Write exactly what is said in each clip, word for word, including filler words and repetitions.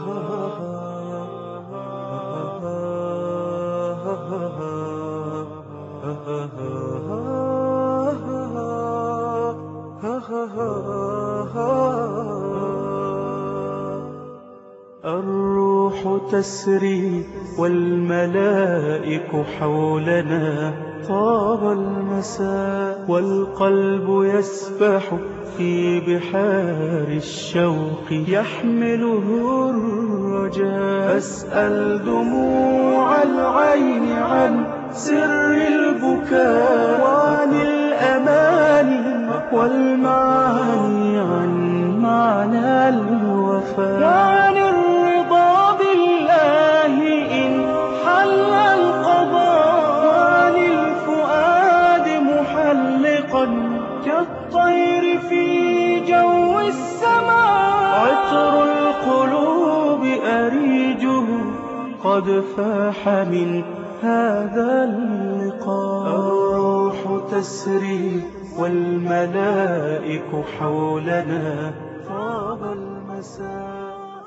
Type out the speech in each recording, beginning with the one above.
الروح تسري والملائك حولنا، طاب المساء والقلب يسبح في بحار الشوق يحمله الرجاء. أسأل دموع العين عن سر البكاء، وعن الأماني والمعاني عن معنى الوفاء، وعن الرضا بالله إن حل القضاء، وعن الفؤاد محلقا كالطير في جو السماء. عطر القلوب أريجه قد فاح من هذا اللقاء. الروح تسري والملائك حولنا، طاب المساء.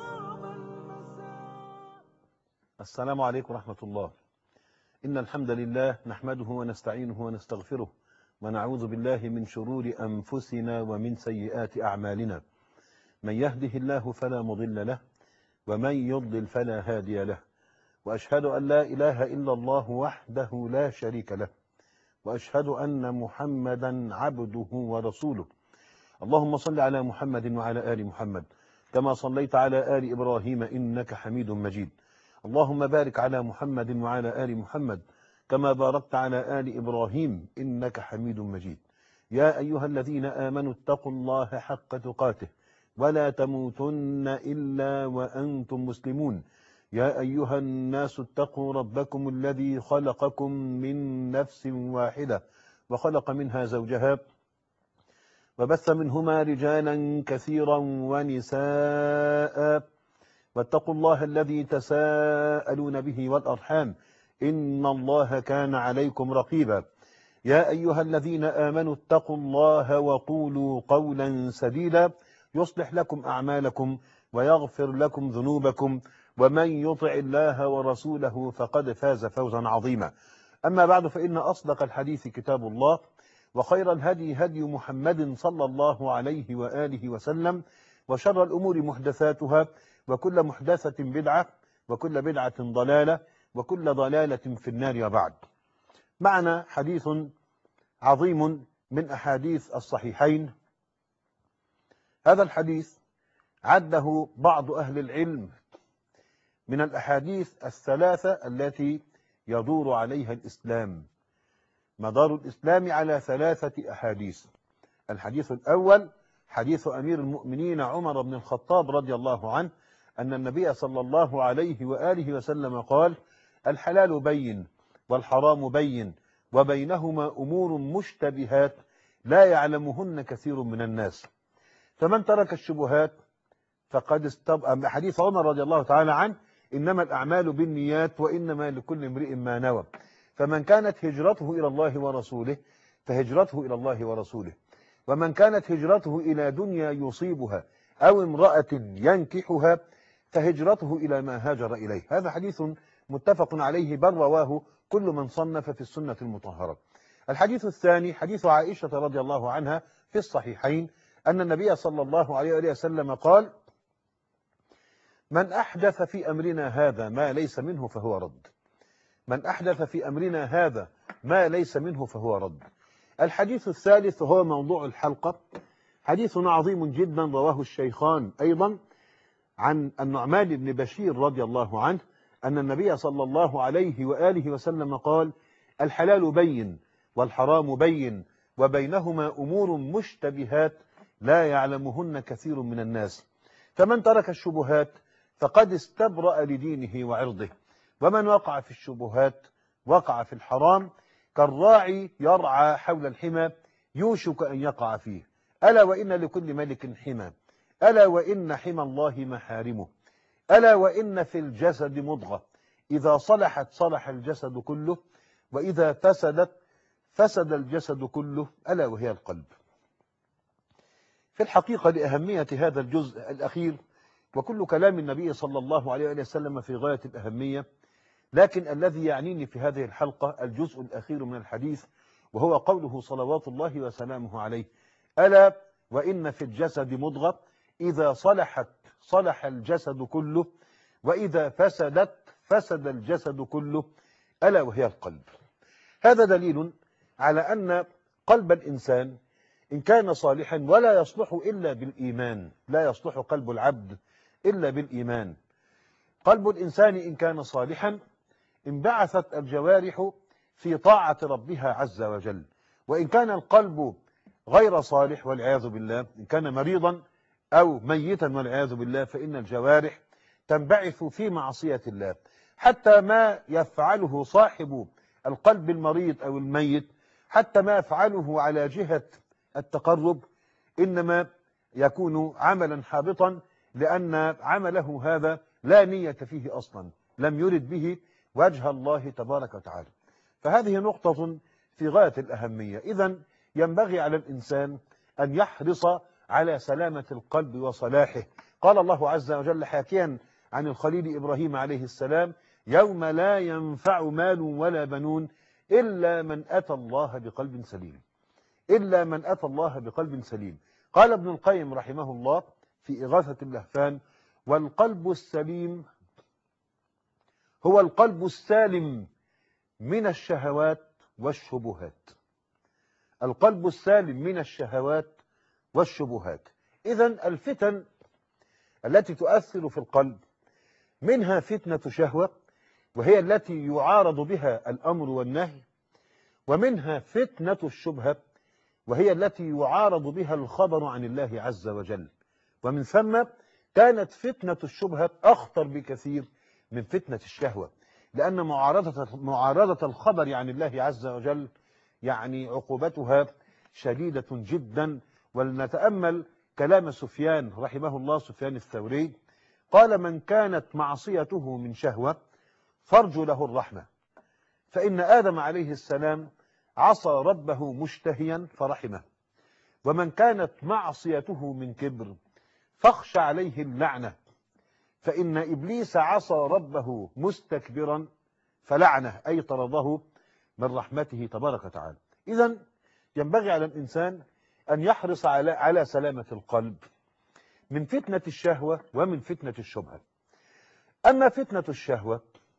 السلام عليكم ورحمة الله. إن الحمد لله نحمده ونستعينه ونستغفره، ونعوذ بالله من شرور أنفسنا ومن سيئات أعمالنا. من يهده الله فلا مضل له، ومن يضلل فلا هادي له. وأشهد أن لا إله إلا الله وحده لا شريك له، وأشهد أن محمدا عبده ورسوله. اللهم صل على محمد وعلى آل محمد كما صليت على آل إبراهيم إنك حميد مجيد. اللهم بارك على محمد وعلى آل محمد كما باركت على آل إبراهيم إنك حميد مجيد. يا أيها الذين آمنوا اتقوا الله حق تقاته ولا تموتن إلا وأنتم مسلمون. يا أيها الناس اتقوا ربكم الذي خلقكم من نفس واحدة وخلق منها زوجها وبث منهما رجالا كثيرا ونساء، واتقوا الله الذي تساءلون به والأرحام إن الله كان عليكم رقيبا. يا أيها الذين آمنوا اتقوا الله وقولوا قولا سديدا يصلح لكم أعمالكم ويغفر لكم ذنوبكم، ومن يطع الله ورسوله فقد فاز فوزا عظيما. أما بعد، فإن أصدق الحديث كتاب الله، وخير الهدي هدي محمد صلى الله عليه وآله وسلم، وشر الأمور محدثاتها، وكل محدثة بدعة، وكل بدعة ضلالة، وكل ضلالة في النار. وبعد، معنا حديث عظيم من أحاديث الصحيحين. هذا الحديث عده بعض أهل العلم من الأحاديث الثلاثة التي يدور عليها الإسلام. مدار الإسلام على ثلاثة أحاديث. الحديث الأول حديث أمير المؤمنين عمر بن الخطاب رضي الله عنه أن النبي صلى الله عليه وآله وسلم قال: الحلال بين والحرام بين وبينهما أمور مشتبهات لا يعلمهن كثير من الناس، فمن ترك الشبهات فقد استبقى. حديث عمر رضي الله تعالى عنه: إنما الأعمال بالنيات وإنما لكل امرئ ما نوى، فمن كانت هجرته إلى الله ورسوله فهجرته إلى الله ورسوله، ومن كانت هجرته إلى دنيا يصيبها أو امرأة ينكحها فهجرته إلى ما هاجر إليه. هذا حديث متفق عليه، بل رواه كل من صنف في السنة المطهرة. الحديث الثاني حديث عائشة رضي الله عنها في الصحيحين أن النبي صلى الله عليه وسلم قال: من أحدث في أمرنا هذا ما ليس منه فهو رد. من أحدث في أمرنا هذا ما ليس منه فهو رد. الحديث الثالث هو موضوع الحلقة، حديث عظيم جدا رواه الشيخان أيضا عن النعمان بن بشير رضي الله عنه أن النبي صلى الله عليه وآله وسلم قال: الحلال بين والحرام بين وبينهما أمور مشتبهات لا يعلمهن كثير من الناس، فمن ترك الشبهات فقد استبرأ لدينه وعرضه، ومن وقع في الشبهات وقع في الحرام، كالراعي يرعى حول الحمى يوشك أن يقع فيه. ألا وإن لكل ملك حمى، ألا وإن حمى الله محارمه، ألا وإن في الجسد مضغة إذا صلحت صلح الجسد كله، وإذا فسدت فسد الجسد كله، ألا وهي القلب. في الحقيقة لأهمية هذا الجزء الأخير وكل كلام النبي صلى الله عليه وسلم في غاية الأهمية، لكن الذي يعنيني في هذه الحلقة الجزء الأخير من الحديث، وهو قوله صلوات الله وسلامه عليه: ألا وإن في الجسد مضغة إذا صلحت صلح الجسد كله، وإذا فسدت فسد الجسد كله، ألا وهي القلب. هذا دليل على أن قلب الإنسان إن كان صالحا ولا يصلح إلا بالإيمان، لا يصلح قلب العبد إلا بالإيمان. قلب الإنسان إن كان صالحا انبعثت الجوارح في طاعة ربها عز وجل، وإن كان القلب غير صالح والعياذ بالله، إن كان مريضا أو ميتا والعياذ بالله، فإن الجوارح تنبعث في معصية الله. حتى ما يفعله صاحب القلب المريض أو الميت، حتى ما يفعله على جهة التقرب، إنما يكون عملا حابطا، لأن عمله هذا لا نية فيه أصلا، لم يرد به وجه الله تبارك وتعالى. فهذه نقطة في غاية الأهمية. إذن ينبغي على الإنسان أن يحرص على سلامة القلب وصلاحه. قال الله عز وجل حاكيا عن الخليل إبراهيم عليه السلام: يوم لا ينفع مال ولا بنون إلا من أتى الله بقلب سليم، إلا من أتى الله بقلب سليم. قال ابن القيم رحمه الله في إغاثة اللهفان: والقلب السليم هو القلب السالم من الشهوات والشبهات. القلب السالم من الشهوات والشبهات. إذن الفتن التي تؤثر في القلب منها فتنة شهوة، وهي التي يعارض بها الأمر والنهي، ومنها فتنة الشبهة، وهي التي يعارض بها الخبر عن الله عز وجل. ومن ثم كانت فتنة الشبهة أخطر بكثير من فتنة الشهوة، لأن معارضة معارضة الخبر عن الله عز وجل يعني عقوبتها شديدة جدا. ولنتأمل كلام سفيان رحمه الله، سفيان الثوري، قال: من كانت معصيته من شهوة فارجو له الرحمة، فإن آدم عليه السلام عصى ربه مشتهيا فرحمه، ومن كانت معصيته من كبر فاخشى عليه اللعنة، فإن إبليس عصى ربه مستكبرا فلعنه، أي طرده من رحمته تبارك وتعالى. إذن ينبغي على الإنسان أن يحرص على على سلامة القلب من فتنة الشهوة ومن فتنة الشبهة. أما فتنة الشهوة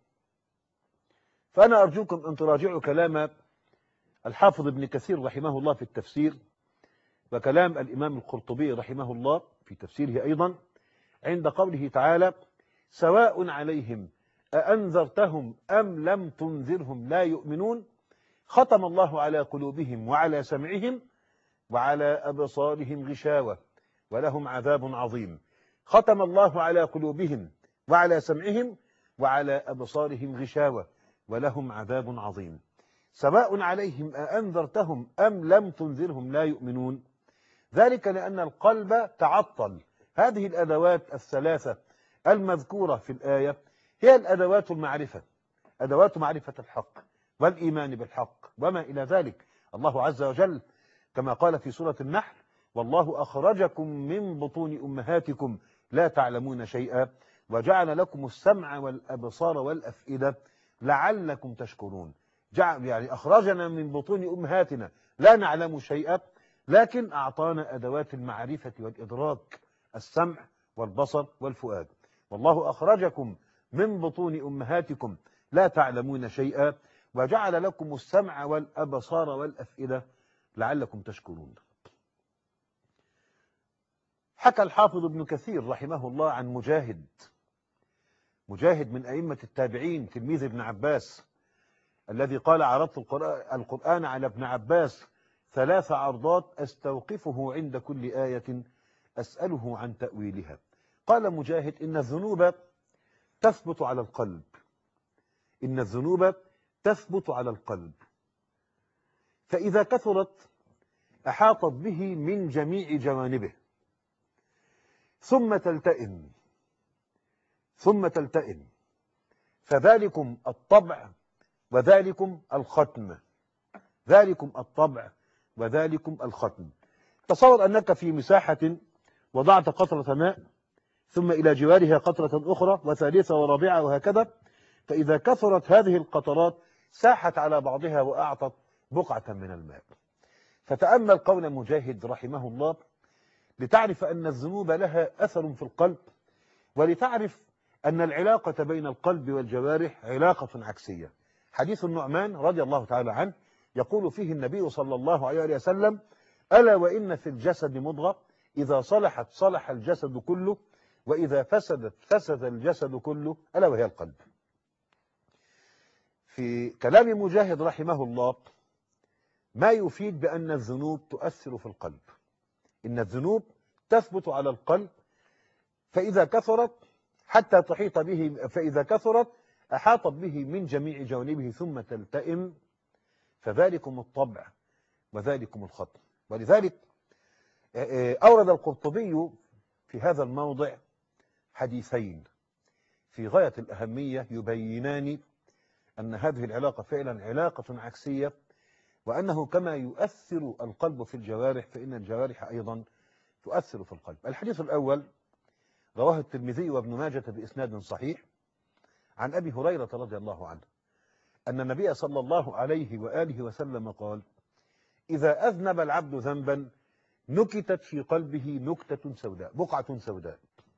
فأنا أرجوكم أن تراجعوا كلام الحافظ ابن كثير رحمه الله في التفسير، وكلام الإمام القرطبي رحمه الله في تفسيره أيضا، عند قوله تعالى: سواء عليهم أأنذرتهم أم لم تنذرهم لا يؤمنون، ختم الله على قلوبهم وعلى سمعهم وعلى أبصارهم غشاوة ولهم عذاب عظيم. ختم الله على قلوبهم وعلى سمعهم وعلى أبصارهم غشاوة ولهم عذاب عظيم. سواء عليهم أأنذرتهم أم لم تنذرهم لا يؤمنون، ذلك لأن القلب تعطل. هذه الأدوات الثلاثة المذكورة في الآية هي الأدوات المعرفة، أدوات معرفة الحق والإيمان بالحق وما إلى ذلك. الله عز وجل كما قال في سورة النحل: والله أخرجكم من بطون أمهاتكم لا تعلمون شيئا وجعل لكم السمع والأبصار والأفئدة لعلكم تشكرون. جعل يعني أخرجنا من بطون أمهاتنا لا نعلم شيئا، لكن أعطانا أدوات المعرفة والإدراك: السمع والبصر والفؤاد. والله أخرجكم من بطون أمهاتكم لا تعلمون شيئا وجعل لكم السمع والأبصار والأفئدة لعلكم تشكرون. حكى الحافظ ابن كثير رحمه الله عن مجاهد، مجاهد من أئمة التابعين تلميذ ابن عباس، الذي قال: عرضت القرآن على ابن عباس ثلاث عرضات أستوقفه عند كل آية أسأله عن تأويلها. قال مجاهد: إن الذنوب تثبت على القلب، إن الذنوب تثبت على القلب، فإذا كثرت أحاطت به من جميع جوانبه، ثم تلتئم ثم تلتئم فذلكم الطبع وذلكم الختم، ذلكم الطبع وذلكم الختم. تصور أنك في مساحة وضعت قطرة ماء ثم إلى جوارها قطرة أخرى وثالثة ورابعة وهكذا. فإذا كثرت هذه القطرات ساحت على بعضها وأعطت بقعة من الماء. فتأمل قول مجاهد رحمه الله لتعرف أن الذنوب لها أثر في القلب، ولتعرف أن العلاقة بين القلب والجوارح علاقة عكسية. حديث النعمان رضي الله تعالى عنه يقول فيه النبي صلى الله عليه وسلم: ألا وإن في الجسد مضغة إذا صلحت صلح الجسد كله وإذا فسدت فسد الجسد كله، ألا وهي القلب. في كلام مجاهد رحمه الله ما يفيد بأن الذنوب تؤثر في القلب. إن الذنوب تثبت على القلب، فإذا كثرت حتى تحيط به، فإذا كثرت أحاطت به من جميع جوانبه ثم تلتئم، فذلكم الطبع وذلكم الخطر. ولذلك أورد القرطبي في هذا الموضع حديثين في غاية الأهمية يبينان أن هذه العلاقة فعلا علاقة عكسية، وأنه كما يؤثر القلب في الجوارح فإن الجوارح أيضا تؤثر في القلب. الحديث الأول رواه الترمذي وابن ماجة بإسناد صحيح عن أبي هريرة رضي الله عنه أن النبي صلى الله عليه وآله وسلم قال: إذا أذنب العبد ذنبا نكتت في قلبه نكتة سوداء، بقعة سوداء،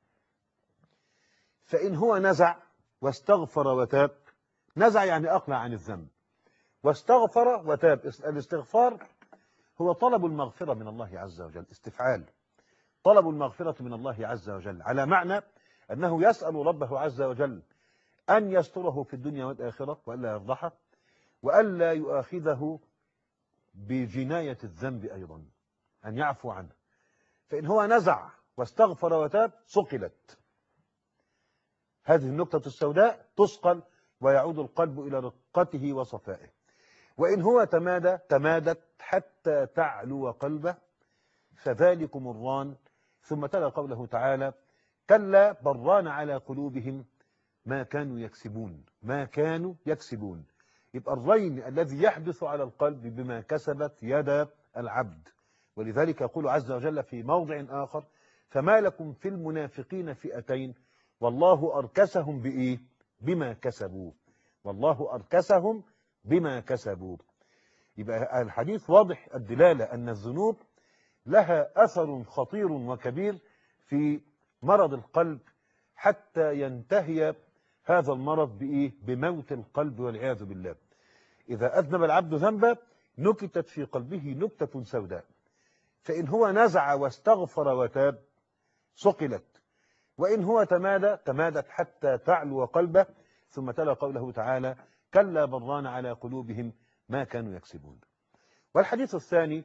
فإن هو نزع واستغفر وتاب، نزع يعني أقلع عن الذنب، واستغفر وتاب. الاستغفار هو طلب المغفرة من الله عز وجل، استفعال طلب المغفرة من الله عز وجل، على معنى أنه يسأل ربه عز وجل أن يستره في الدنيا والآخرة وألا يفضحه وألا يؤاخذه بجناية الذنب أيضا، أن يعفو عنه. فإن هو نزع واستغفر وتاب صقلت هذه النقطة السوداء، تسقل ويعود القلب إلى رقته وصفائه. وإن هو تمادى تمادت حتى تعلو قلبه، فذلكم الران. ثم تلا قوله تعالى: كلا بران على قلوبهم ما كانوا يكسبون، ما كانوا يكسبون. يبقى الرين الذي يحدث على القلب بما كسبت يد العبد. ولذلك يقول عز وجل في موضع آخر: فما لكم في المنافقين فئتين والله أركسهم بإيه؟ بما كسبوا، والله أركسهم بما كسبوا. يبقى الحديث واضح الدلالة أن الذنوب لها أثر خطير وكبير في مرض القلب، حتى ينتهي هذا المرض بإيه؟ بموت القلب والعياذ بالله. إذا أذنب العبد ذنبا نكتت في قلبه نكتة سوداء، فإن هو نزع واستغفر وتاب صقلت، وإن هو تمادى تمادت حتى تعلو قلبه. ثم تلا قوله تعالى: كلا بران على قلوبهم ما كانوا يكسبون. والحديث الثاني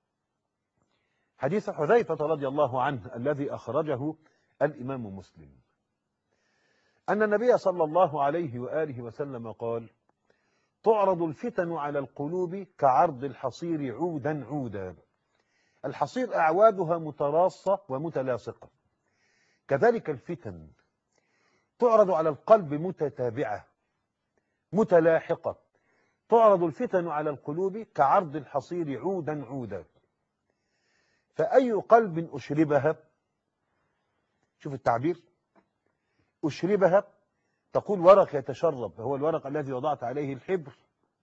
حديث حذيفة رضي الله عنه الذي أخرجه الإمام مسلم أن النبي صلى الله عليه وآله وسلم قال: تعرض الفتن على القلوب كعرض الحصير عودا عودا. الحصير أعوادها متراصة ومتلاصقة، كذلك الفتن تعرض على القلب متتابعة متلاحقة. تعرض الفتن على القلوب كعرض الحصير عودا عودا، فأي قلب أشربها، شوف التعبير، أشربها، تقول ورق يتشرب، هو الورق الذي وضعت عليه الحبر،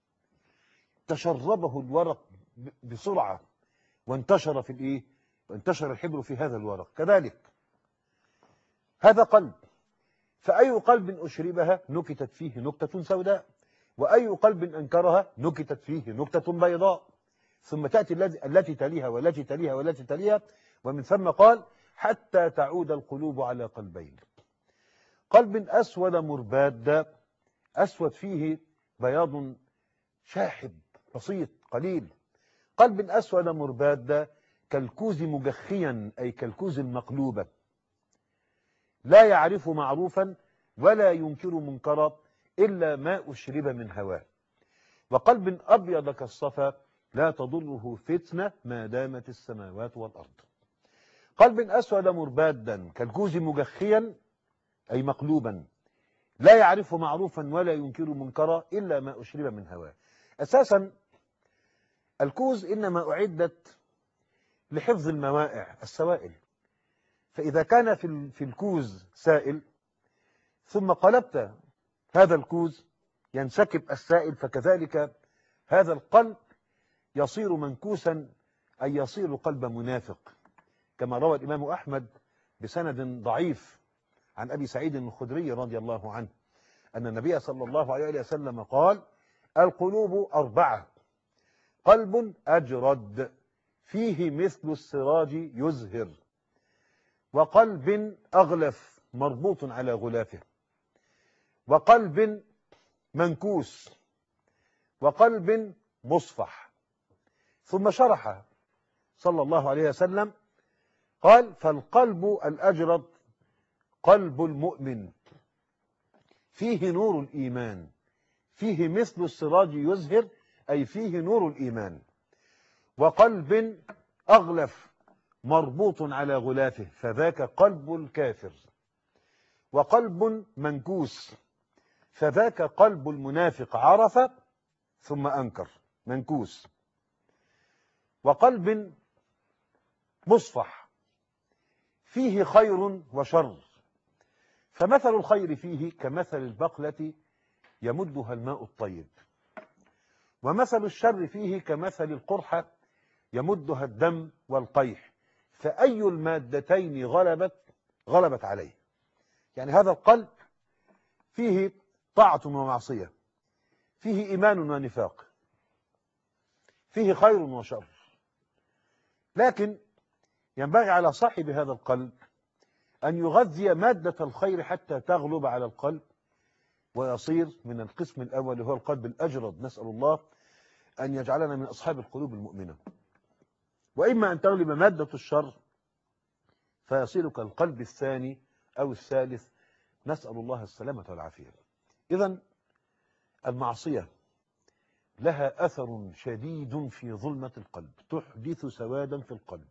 تشربه الورق بسرعة وانتشر في الإيه؟ وانتشر الحبر في هذا الورق. كذلك هذا قلب، فأي قلب أشربها نكتت فيه نكتة سوداء، وأي قلب أنكرها نكتت فيه نكتة بيضاء. ثم تأتي التي تليها والتي تليها والتي تليها، ومن ثم قال: حتى تعود القلوب على قلبين: قلب أسود مرباد، أسود فيه بياض شاحب بسيط قليل، قلب أسود مرباد كالكوز مجخيا، أي كالكوز المقلوبة، لا يعرف معروفا ولا ينكر منكرا إلا ما أشرب من هواه، وقلب أبيض كالصفا لا تضره فتنة ما دامت السماوات والأرض. قلب أسود مربادا كالكوز مجخيا، أي مقلوبا، لا يعرف معروفا ولا ينكر منكرا إلا ما أشرب من هواه. أساسا الكوز إنما أعدت لحفظ الموائع السوائل، فإذا كان في في الكوز سائل ثم قلبت هذا الكوز ينسكب السائل، فكذلك هذا القلب يصير منكوسا، أي يصير قلب منافق، كما روى الإمام أحمد بسند ضعيف عن أبي سعيد الخدري رضي الله عنه أن النبي صلى الله عليه وسلم قال: القلوب أربعة: قلب أجرد فيه مثل السراج يزهر، وقلب أغلف مربوط على غلافه، وقلب منكوس، وقلب مصفح. ثم شرح صلى الله عليه وسلم قال: فالقلب الأجرد قلب المؤمن فيه نور الإيمان، فيه مثل السراج يزهر، أي فيه نور الإيمان. وقلب أغلف مربوط على غلافه، فذاك قلب الكافر. وقلب منكوس، فذاك قلب المنافق، عرف ثم أنكر، منكوس. وقلب مصفح فيه خير وشر، فمثل الخير فيه كمثل البقلة يمدها الماء الطيب، ومثل الشر فيه كمثل القرحة يمدها الدم والقيح، فأي المادتين غلبت غلبت عليه. يعني هذا القلب فيه طاعة ومعصية، فيه إيمان ونفاق، فيه خير وشر، لكن ينبغي على صاحب هذا القلب أن يغذي مادة الخير حتى تغلب على القلب ويصير من القسم الأول وهو القلب الأجرد. نسأل الله أن يجعلنا من أصحاب القلوب المؤمنة. وإما أن تغلب مادة الشر فيصير كالقلب الثاني أو الثالث، نسأل الله السلامة والعافية. إذن المعصية لها أثر شديد في ظلمة القلب، تحدث سوادا في القلب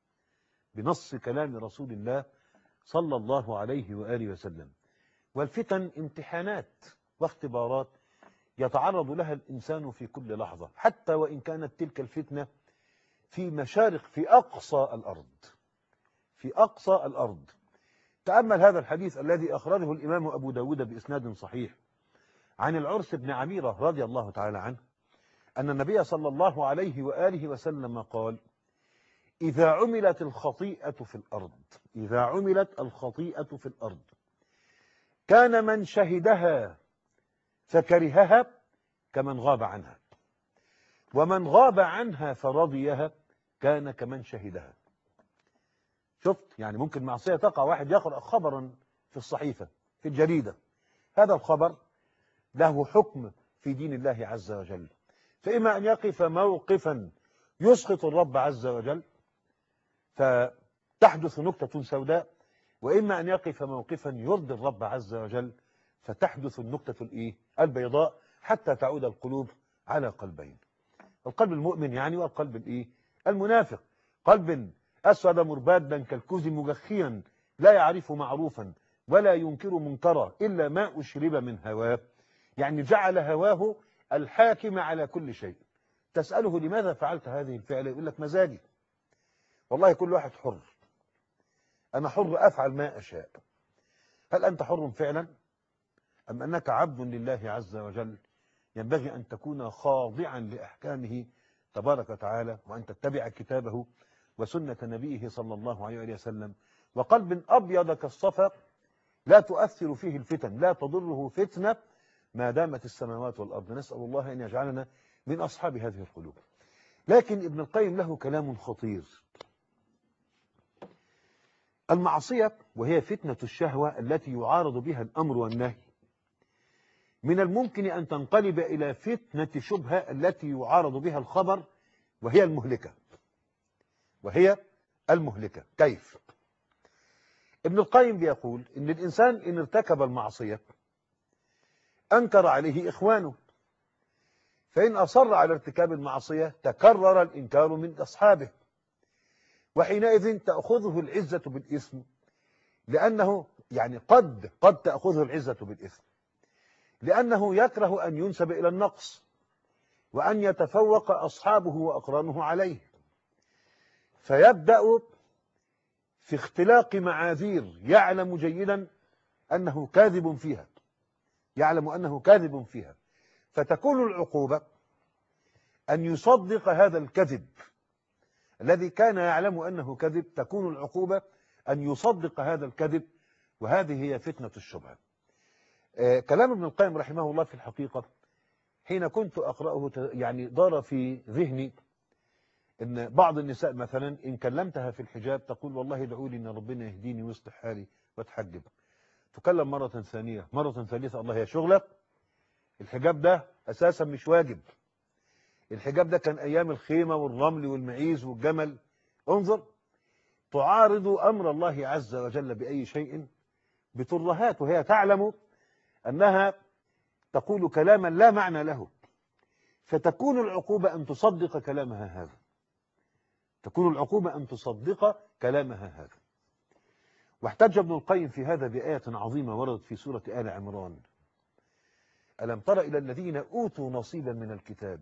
بنص كلام رسول الله صلى الله عليه وآله وسلم. والفتن امتحانات واختبارات يتعرض لها الإنسان في كل لحظة، حتى وإن كانت تلك الفتنة في مشارق، في أقصى الأرض، في أقصى الأرض. تأمل هذا الحديث الذي أخرجه الإمام أبو داود بإسناد صحيح عن العرس بن عميرة رضي الله تعالى عنه أن النبي صلى الله عليه وآله وسلم قال: إذا عملت الخطيئة في الأرض إذا عملت الخطيئة في الأرض كان من شهدها فكرهها كمن غاب عنها، ومن غاب عنها فرضيها كان كمن شهدها. شفت؟ يعني ممكن معصية تقع، واحد يقرأ خبرا في الصحيفة في الجريدة، هذا الخبر له حكم في دين الله عز وجل، فإما أن يقف موقفا يسخط الرب عز وجل فتحدث نكتة سوداء، وإما أن يقف موقفا يرضي الرب عز وجل فتحدث النكتة الإيه؟ البيضاء، حتى تعود القلوب على قلبين: القلب المؤمن يعني والقلب الإيه؟ المنافق. قلب أسود مربادا كالكوز مجخيا لا يعرف معروفا ولا ينكر منكرا إلا ما أشرب من هواه، يعني جعل هواه الحاكم على كل شيء. تسأله لماذا فعلت هذه الفعلة؟ يقول لك مزاجي. والله كل واحد حر، أنا حر أفعل ما أشاء. هل أنت حر فعلا أم أنك عبد لله عز وجل؟ ينبغي أن تكون خاضعا لأحكامه تبارك وتعالى، وأن تتبع كتابه وسنة نبيه صلى الله عليه وسلم. وقلب أبيض كالصفا لا تؤثر فيه الفتن، لا تضره فتنة ما دامت السماوات والأرض. نسأل الله أن يجعلنا من أصحاب هذه القلوب. لكن ابن القيم له كلام خطير. المعصية وهي فتنة الشهوة التي يعارض بها الأمر والنهي، من الممكن أن تنقلب إلى فتنة شبهة التي يعارض بها الخبر، وهي المهلكة وهي المهلكة. كيف؟ ابن القيم بيقول إن الإنسان إن ارتكب المعصية أنكر عليه إخوانه، فإن أصر على ارتكاب المعصية تكرر الإنكار من أصحابه، وحينئذ تأخذه العزة بالإثم، لأنه يعني قد قد تأخذه العزة بالإثم لأنه يكره أن ينسب إلى النقص وأن يتفوق أصحابه وأقرانه عليه، فيبدأ في اختلاق معاذير يعلم جيدا أنه كاذب فيها، يعلم أنه كاذب فيها، فتكون العقوبة أن يصدق هذا الكذب الذي كان يعلم أنه كذب، تكون العقوبة أن يصدق هذا الكذب، وهذه هي فتنة الشبهة. آه كلام ابن القيم رحمه الله في الحقيقة حين كنت أقرأه يعني دار في ذهني إن بعض النساء مثلا إن كلمتها في الحجاب تقول والله ادعوا لي إن ربنا يهديني ويصلح حالي واتحجب. تكلم مرة ثانية مرة ثالثة، الله يا شغلة الحجاب ده أساسا مش واجب، الحجاب ده كان أيام الخيمة والرمل والمعيز والجمل. انظر، تعارض أمر الله عز وجل بأي شيء بترهات، وهي تعلم أنها تقول كلاما لا معنى له، فتكون العقوبة أن تصدق كلامها هذا، تكون العقوبة أن تصدق كلامها هذا. واحتج ابن القيم في هذا بآية عظيمة وردت في سورة آل عمران: ألم تر إلى الذين أوتوا نصيبا من الكتاب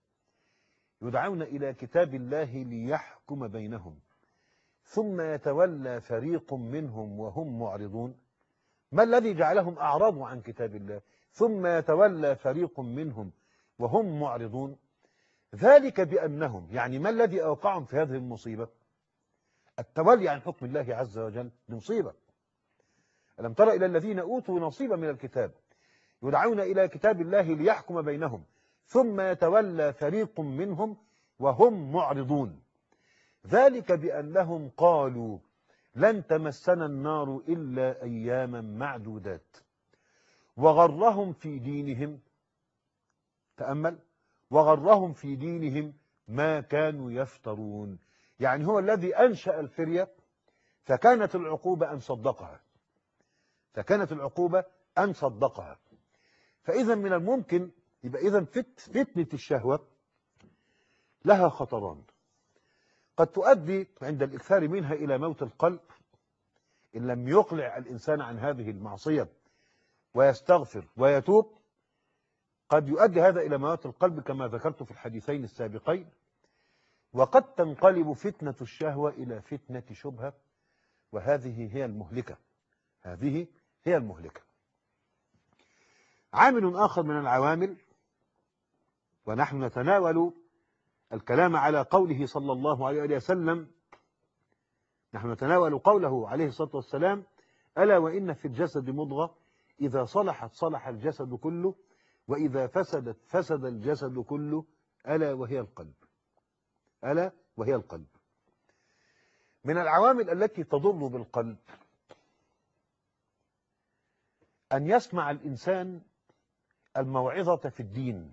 يدعون إلى كتاب الله ليحكم بينهم ثم يتولى فريق منهم وهم معرضون. ما الذي جعلهم أعرضوا عن كتاب الله ثم يتولى فريق منهم وهم معرضون؟ ذلك بأنهم، يعني ما الذي أوقعهم في هذه المصيبة؟ التولي عن حكم الله عز وجل بمصيبة. ألم تر إلى الذين أوتوا نصيبا من الكتاب يدعون إلى كتاب الله ليحكم بينهم ثم يتولى فريق منهم وهم معرضون. ذلك بأنهم قالوا لن تمسنا النار إلا أياما معدودات وغرهم في دينهم، تأمل، وغرهم في دينهم ما كانوا يفترون. يعني هو الذي أنشأ الفرية، فكانت العقوبة أن صدقها، فكانت العقوبة أن صدقها. فإذا من الممكن يبقى إذا فت فتنة الشهوة لها خطران، قد تؤدي عند الإكثار منها إلى موت القلب إن لم يقلع الإنسان عن هذه المعصية ويستغفر ويتوب. قد يؤدي هذا إلى موت القلب كما ذكرت في الحديثين السابقين. وقد تنقلب فتنة الشهوة إلى فتنة شبهة، وهذه هي المهلكة، هذه هي المهلكة. عامل آخر من العوامل، ونحن نتناول الكلام على قوله صلى الله عليه وسلم، نحن نتناول قوله عليه الصلاة والسلام: ألا وإن في الجسد مضغة إذا صلحت صلح الجسد كله وإذا فسدت فسد الجسد كله ألا وهي القلب، ألا وهي القلب. من العوامل التي تضر بالقلب أن يسمع الإنسان الموعظة في الدين،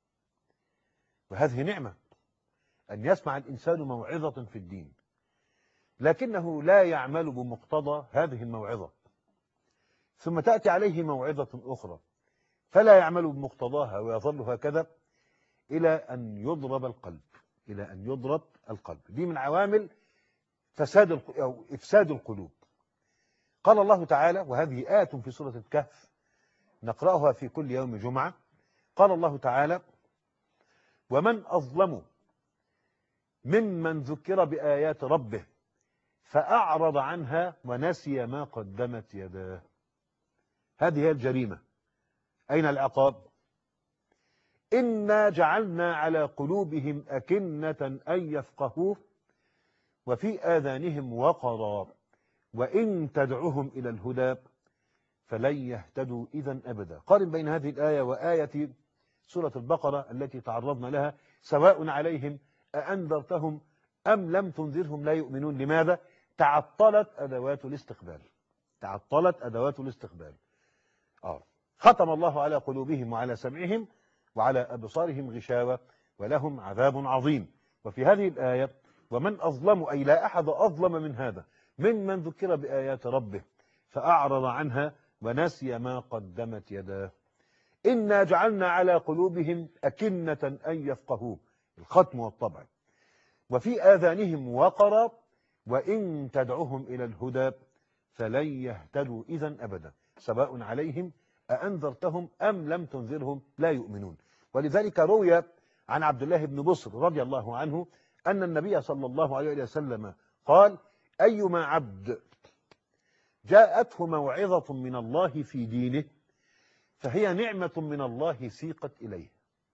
وهذه نعمة أن يسمع الإنسان موعظة في الدين، لكنه لا يعمل بمقتضى هذه الموعظة، ثم تأتي عليه موعظة أخرى فلا يعمل بمقتضاها ويظل هكذا إلى أن يضرب القلب، إلى أن يضرب القلب. دي من عوامل فساد أو إفساد القلوب. قال الله تعالى، وهذه آية في سورة الكهف نقرأها في كل يوم جمعة، قال الله تعالى: ومن أظلم ممن ذكر بآيات ربه فأعرض عنها ونسي ما قدمت يداه. هذه هي الجريمة. أين العقاب؟ إنا جعلنا على قلوبهم أكنة أن يفقهوه وفي آذانهم وقرا وإن تدعوهم إلى الهدى فلن يهتدوا إذا أبدا. قارن بين هذه الآية وآية سورة البقرة التي تعرضنا لها: سواء عليهم أأنذرتهم أم لم تنذرهم لا يؤمنون. لماذا؟ تعطلت أدوات الاستقبال، تعطلت أدوات الاستقبال. آه. ختم الله على قلوبهم وعلى سمعهم وعلى أبصارهم غشاوة ولهم عذاب عظيم. وفي هذه الآية: ومن أظلم، أي لا أحد أظلم من هذا، ممن ذكر بآيات ربه فأعرض عنها ونسي ما قدمت يداه. إنا جعلنا على قلوبهم أكنة أن يفقهوه، الختم والطبع، وفي آذانهم وقرا وإن تدعوهم إلى الهدى فلن يهتدوا إذا أبدا، سواء عليهم أأنذرتهم أم لم تنذرهم لا يؤمنون. ولذلك روي عن عبد الله بن بصر رضي الله عنه أن النبي صلى الله عليه وسلم قال: أيما عبد جاءته موعظة من الله في دينه فهي نعمة من الله سيقت إليه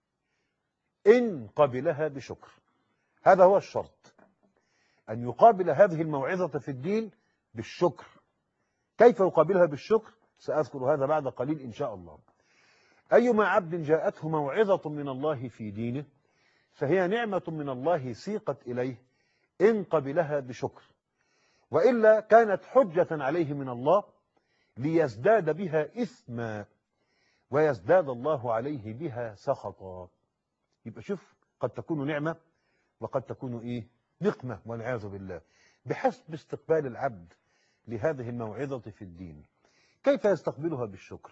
إن قبلها بشكر. هذا هو الشرط، أن يقابل هذه الموعظة في الدين بالشكر. كيف يقابلها بالشكر؟ سأذكر هذا بعد قليل إن شاء الله. أيما عبد جاءته موعظة من الله في دينه فهي نعمة من الله سيقت إليه إن قبلها بشكر، وإلا كانت حجة عليه من الله ليزداد بها إثما ويزداد الله عليه بها سخطا. يبقى شوف، قد تكون نعمة وقد تكون إيه؟ نقمة والعياذ بالله، بحسب استقبال العبد لهذه الموعظة في الدين. كيف يستقبلها بالشكر؟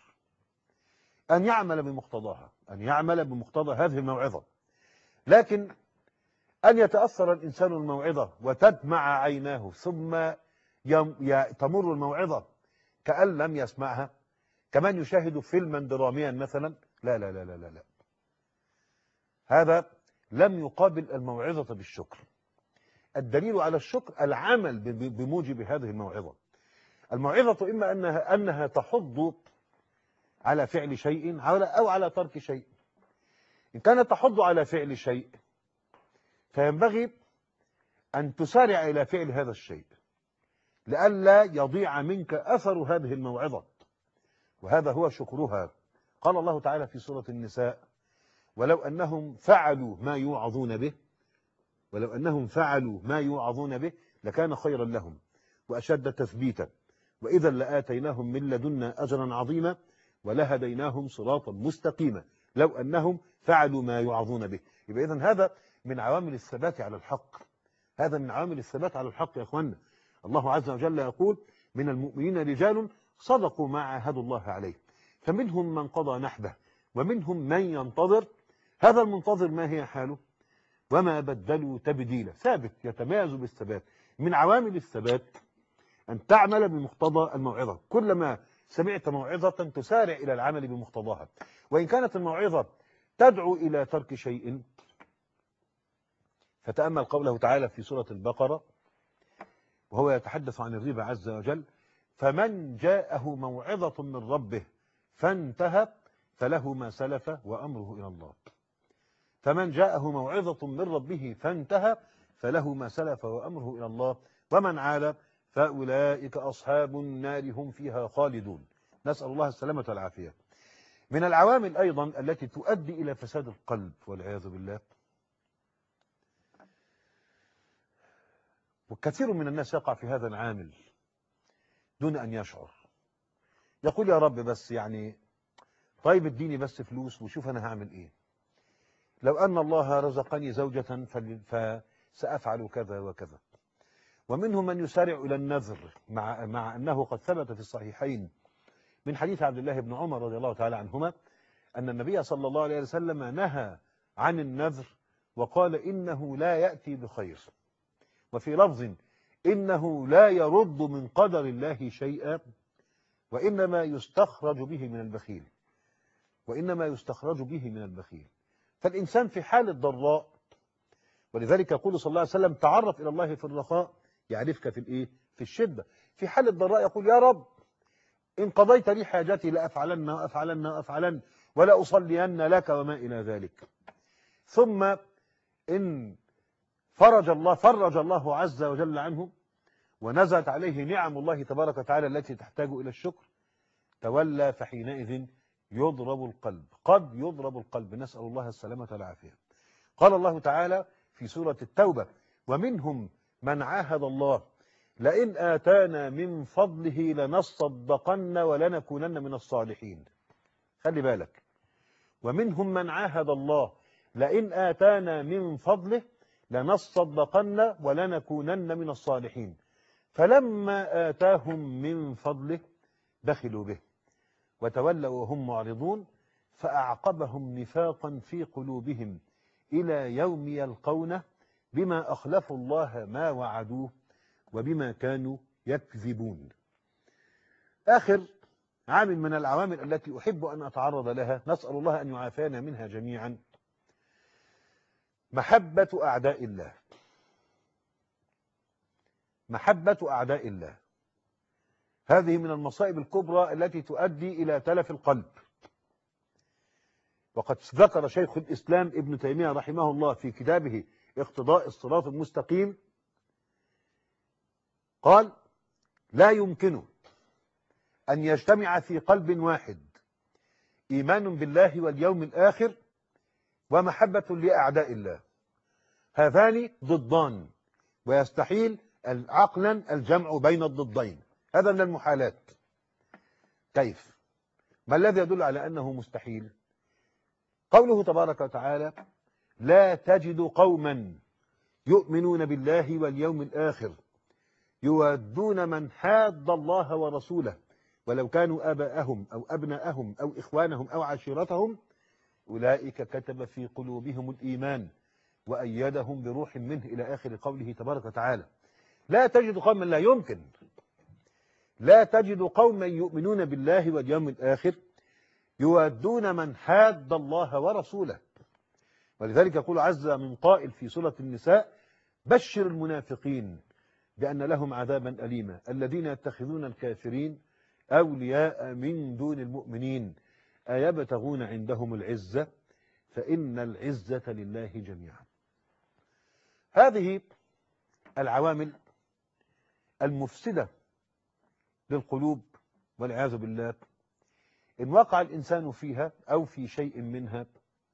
أن يعمل بمقتضاها، أن يعمل بمقتضى هذه الموعظة. لكن أن يتأثر الإنسان الموعظة وتدمع عيناه ثم تمر الموعظة كأن لم يسمعها، كمان يشاهد فيلما دراميا مثلا، لا لا لا لا لا, لا. هذا لم يقابل الموعظة بالشكر. الدليل على الشكر العمل بموجب هذه الموعظة. الموعظة إما أنها, أنها تحض على فعل شيء أو على ترك شيء. إن كانت تحض على فعل شيء فينبغي أن تسارع إلى فعل هذا الشيء لئلا يضيع منك أثر هذه الموعظة، وهذا هو شكرها. قال الله تعالى في سورة النساء: ولو أنهم فعلوا ما يوعظون به ولو أنهم فعلوا ما يوعظون به لكان خيرا لهم وأشد تثبيتا وإذا لآتيناهم من لدنا أجرا عظيما ولهديناهم صراطا مستقيما لو أنهم فعلوا ما يوعظون به. يبقى إذن هذا من عوامل الثبات على الحق، هذا من عوامل الثبات على الحق يا أخوانا. الله عز وجل يقول: من المؤمنين رجال صدقوا ما عاهدوا الله عليه فمنهم من قضى نحبه ومنهم من ينتظر. هذا المنتظر ما هي حاله؟ وما بدلوا تبديلا، ثابت يتميز بالثبات. من عوامل الثبات أن تعمل بمقتضى الموعظة. كلما سمعت موعظة تسارع إلى العمل بمقتضاها، وإن كانت الموعظة تدعو إلى ترك شيء فتأمل قوله تعالى في سورة البقرة وهو يتحدث عن الربا عز وجل: فمن جاءه موعظة من ربه فانتهى فله ما سلف وأمره إلى الله. فمن جاءه موعظة من ربه فانتهى فله ما سلف وأمره إلى الله ومن عاد فأولئك أصحاب النار هم فيها خالدون. نسأل الله السلامة والعافية. من العوامل أيضا التي تؤدي إلى فساد القلب والعياذ بالله، وكثير من الناس يقع في هذا العامل دون أن يشعر. يقول: يا رب بس يعني طيب اديني بس فلوس وشوف أنا هعمل إيه. لو أن الله رزقني زوجة فسأفعل كذا وكذا. ومنهم من يسارع إلى النذر، مع, مع أنه قد ثبت في الصحيحين من حديث عبد الله بن عمر رضي الله تعالى عنهما أن النبي صلى الله عليه وسلم نهى عن النذر وقال: إنه لا يأتي بخير. وفي لفظ: إنه لا يرد من قدر الله شيئا وإنما يستخرج به من البخيل وإنما يستخرج به من البخيل. فالإنسان في حال الضراء، ولذلك يقول صلى الله عليه وسلم: تعرف إلى الله في الرخاء يعرفك في الإيه؟ في الشدة. في حال الضراء يقول: يا رب إن قضيت لي حاجتي لأفعلن وأفعلن وأفعلن ولا أصلين لك وما إلى ذلك. ثم إن فرج الله فرج الله عز وجل عنه ونزلت عليه نعم الله تبارك وتعالى التي تحتاج إلى الشكر، تولى فحينئذ يضرب القلب، قد يضرب القلب، نسأل الله السلامة والعافية. قال الله تعالى في سورة التوبة: ومنهم من عاهد الله لئن آتانا من فضله لنصدقن ولنكونن من الصالحين. خلي بالك، ومنهم من عاهد الله لئن آتانا من فضله لنصدقن ولنكونن من الصالحين فلما آتاهم من فضله بخلوا به وتولوا وهم معرضون فأعقبهم نفاقا في قلوبهم إلى يوم يلقونه بما أخلفوا الله ما وعدوه وبما كانوا يكذبون. آخر عامل من العوامل التي أحب أن أتعرض لها، نسأل الله أن يعافينا منها جميعا: محبة أعداء الله. محبة أعداء الله. هذه من المصائب الكبرى التي تؤدي إلى تلف القلب. وقد ذكر شيخ الإسلام ابن تيمية رحمه الله في كتابه اقتضاء الصراط المستقيم، قال: لا يمكن أن يجتمع في قلب واحد إيمان بالله واليوم الآخر ومحبة لأعداء الله، هذان ضدان، ويستحيل عقلا الجمع بين الضدين، هذا من المحالات. كيف؟ ما الذي يدل على أنه مستحيل؟ قوله تبارك وتعالى: لا تجد قوما يؤمنون بالله واليوم الآخر يودون من حاد الله ورسوله ولو كانوا آباءهم أو أبناءهم أو إخوانهم أو عشيرتهم أولئك كتب في قلوبهم الإيمان وأيدهم بروح منه إلى آخر قوله تبارك وتعالى. لا تجد قوما، لا يمكن، لا تجد قوما يؤمنون بالله واليوم الآخر يودون من حاد الله ورسوله. ولذلك يقول عز من قائل في سورة النساء: بشر المنافقين بأن لهم عذابا أليما الذين يتخذون الكافرين أولياء من دون المؤمنين أيبتغون عندهم العزة فإن العزة لله جميعا. هذه العوامل المفسدة للقلوب والعياذ بالله، إن وقع الإنسان فيها أو في شيء منها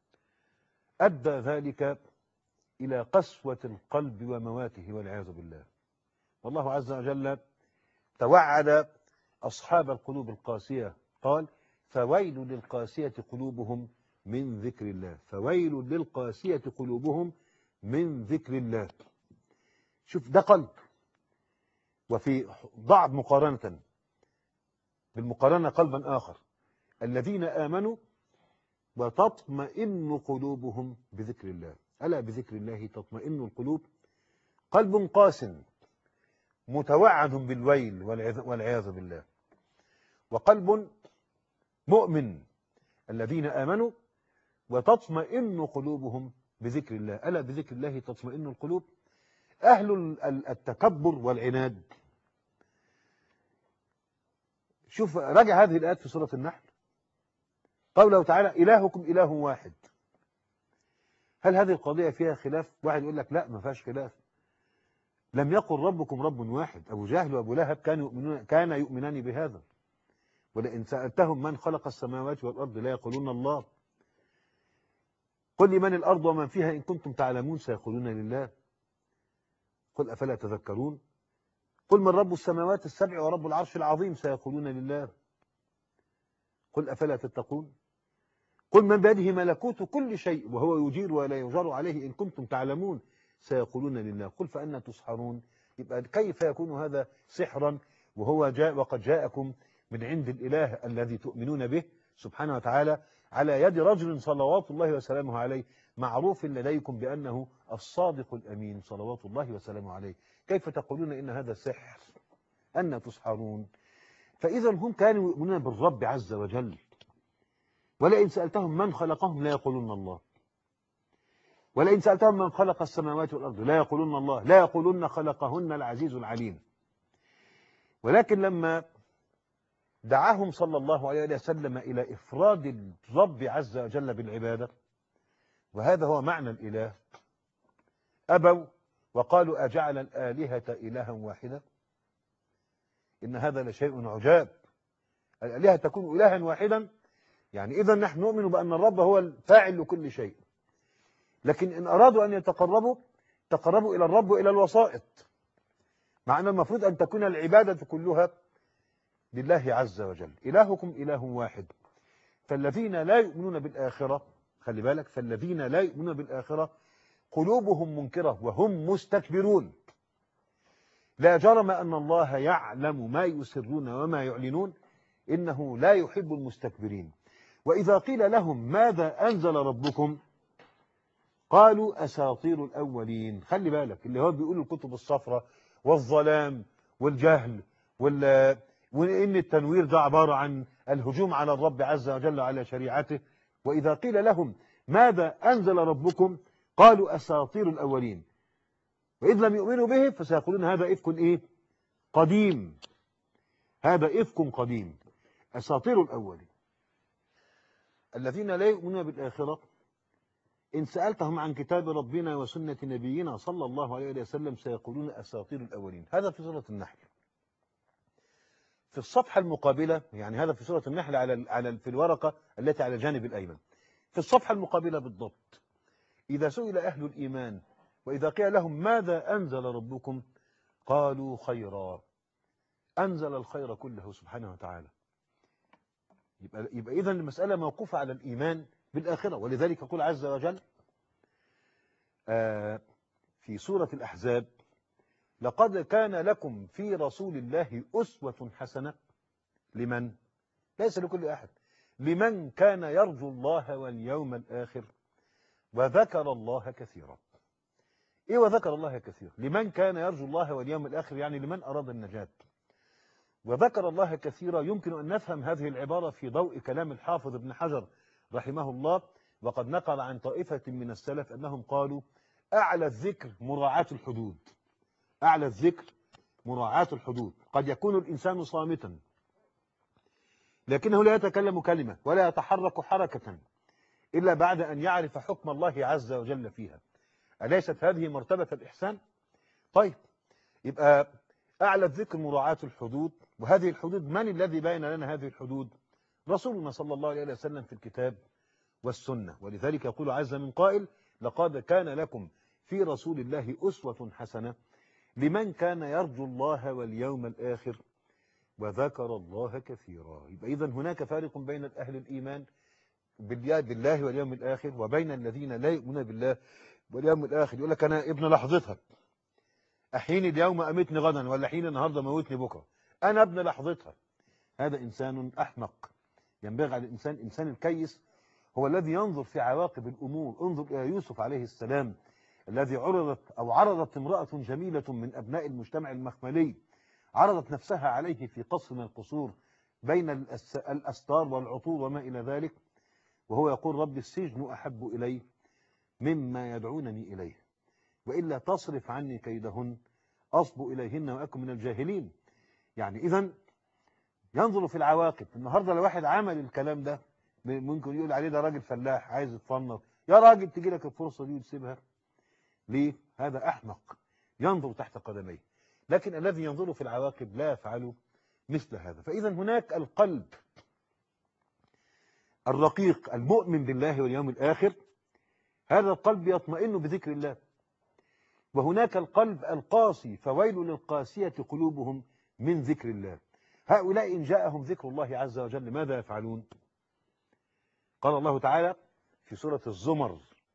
أدى ذلك إلى قسوة القلب ومواته والعياذ بالله. والله عز وجل توعد أصحاب القلوب القاسية، قال: فويل للقاسية قلوبهم من ذكر الله، فويل للقاسية قلوبهم من ذكر الله. شوف، ده قلب. وفي ضع مقارنة بالمقارنة قلبا آخر: الذين آمنوا وتطمئن قلوبهم بذكر الله، ألا بذكر الله تطمئن القلوب. قلب قاس متوعد بالويل والعياذ بالله، وقلب مؤمن، الذين آمنوا وتطمئن قلوبهم بذكر الله، ألا بذكر الله تطمئن القلوب. أهل التكبر والعناد، شوف راجع هذه الآيات في سورة النحل، قوله تعالى: إلهكم إله واحد. هل هذه القضية فيها خلاف؟ واحد يقول لك لا، ما فيهاش خلاف. لم يقل ربكم رب واحد. أبو جهل وأبو لهب كانوا يؤمنون كان يؤمنان بهذا. ولئن سألتهم من خلق السماوات والأرض لا يقولون الله. قل لمن الأرض ومن فيها إن كنتم تعلمون سيقولون لله. قل أفلا تذكرون. قل من رب السماوات السبع ورب العرش العظيم سيقولون لله. قل أفلا تتقون. قل من بيده ملكوت كل شيء وهو يجير ولا يجار عليه إن كنتم تعلمون سيقولون لله. قل فأنا تسحرون. يبقى كيف يكون هذا سحرا وهو جاء وقد جاءكم من عند الإله الذي تؤمنون به سبحانه وتعالى على يد رجل صلوات الله وسلامه عليه معروف لديكم بأنه الصادق الأمين صلوات الله وسلامه عليه. كيف تقولون إن هذا سحر؟ أن تسحرون. فإذا هم كانوا يؤمنون بالرب عز وجل. ولئن سألتهم من خلقهم لا يقولون الله. ولئن سألتهم من خلق السماوات والأرض لا يقولون الله. لا يقولون خلقهن العزيز العليم. ولكن لما دعاهم صلى الله عليه وسلم إلى إفراد الرب عز وجل بالعبادة، وهذا هو معنى الإله، أبوا وقالوا: أجعل الآلهة إلها واحدة؟ إن هذا لشيء عجاب. الآلهة تكون إلها واحدا؟ يعني إذا نحن نؤمن بأن الرب هو الفاعل لكل شيء. لكن إن أرادوا أن يتقربوا تقربوا إلى الرب وإلى الوسائط، مع أن المفروض أن تكون العبادة كلها لله عز وجل. إلهكم إله واحد. فالذين لا يؤمنون بالآخرة، خلي بالك، فالذين لا يؤمنون بالآخرة قلوبهم منكرة وهم مستكبرون. لا جرم أن الله يعلم ما يسرون وما يعلنون إنه لا يحب المستكبرين. وإذا قيل لهم ماذا أنزل ربكم قالوا أساطير الأولين. خلي بالك، اللي هو بيقول الكتب الصفراء والظلام والجهل وال وإن التنوير ده عبارة عن الهجوم على الرب عز وجل وعلى شريعته. وإذا قيل لهم ماذا أنزل ربكم قالوا أساطير الأولين. وإذ لم يؤمنوا به فسيقولون هذا إفك إيه؟ قديم. هذا إفك قديم. أساطير الأولين. الذين لا يؤمنون بالآخرة إن سألتهم عن كتاب ربنا وسنة نبينا صلى الله عليه وسلم سيقولون أساطير الأولين. هذا في سورة النحل. في الصفحة المقابلة، يعني هذا في سورة النحل على على في الورقة التي على الجانب الأيمن. في الصفحة المقابلة بالضبط، إذا سئل أهل الإيمان وإذا قيل لهم ماذا أنزل ربكم قالوا خيرا. أنزل الخير كله سبحانه وتعالى. يبقى, يبقى إذن المسألة موقوفة على الإيمان بالآخرة. ولذلك يقول عز وجل آه في سورة الأحزاب لقد كان لكم في رسول الله أسوة حسنة لمن؟ ليس لكل أحد. لمن كان يرجو الله واليوم الآخر وذكر الله كثيرا. إيه وذكر الله كثيرا؟ لمن كان يرجو الله واليوم الآخر، يعني لمن أراد النجاة. وذكر الله كثيرا يمكن أن نفهم هذه العبارة في ضوء كلام الحافظ ابن حجر رحمه الله، وقد نقل عن طائفة من السلف أنهم قالوا أعلى الذكر مراعاة الحدود. أعلى الذكر مراعاة الحدود. قد يكون الإنسان صامتا لكنه لا يتكلم كلمة ولا يتحرك حركة إلا بعد أن يعرف حكم الله عز وجل فيها. أليست هذه مرتبة الإحسان؟ طيب، يبقى أعلى الذكر مراعاة الحدود. وهذه الحدود من الذي بين لنا هذه الحدود؟ رسولنا صلى الله عليه وسلم في الكتاب والسنة. ولذلك يقول عز من قائل لقد كان لكم في رسول الله أسوة حسنة لمن كان يرجو الله واليوم الآخر وذكر الله كثيرا. يبقى إذن هناك فارق بين أهل الإيمان بالله واليوم الآخر وبين الذين لا يؤمنون بالله واليوم الآخر. يقول لك أنا ابن لحظتها، أحيني اليوم أمتني غدا، ولا حين النهاردة موتني بكرة، أنا ابن لحظتها. هذا إنسان أحمق. ينبغي على الإنسان إنسان الكيس هو الذي ينظر في عواقب الأمور. انظر إلى يوسف عليه السلام الذي عرضت أو عرضت امرأة جميلة من أبناء المجتمع المخملي، عرضت نفسها عليه في قصر من القصور بين الأستار والعطور وما إلى ذلك، وهو يقول رب السجن أحب إلي مما يدعونني إليه وإلا تصرف عني كيدهن أصب إليهن وأكن من الجاهلين. يعني إذن ينظر في العواقب. النهاردة لو واحد عمل الكلام ده ممكن يقول عليه ده راجل فلاح عايز يتفنط. يا راجل تجي لك الفرصة دي وتسيبها ليه؟ هذا أحمق ينظر تحت قدميه. لكن الذي ينظر في العواقب لا يفعل مثل هذا. فإذا هناك القلب الرقيق المؤمن بالله واليوم الآخر، هذا القلب يطمئن بذكر الله. وهناك القلب القاسي فويل للقاسية قلوبهم من ذكر الله. هؤلاء إن جاءهم ذكر الله عز وجل ماذا يفعلون؟ قال الله تعالى في سورة الزمر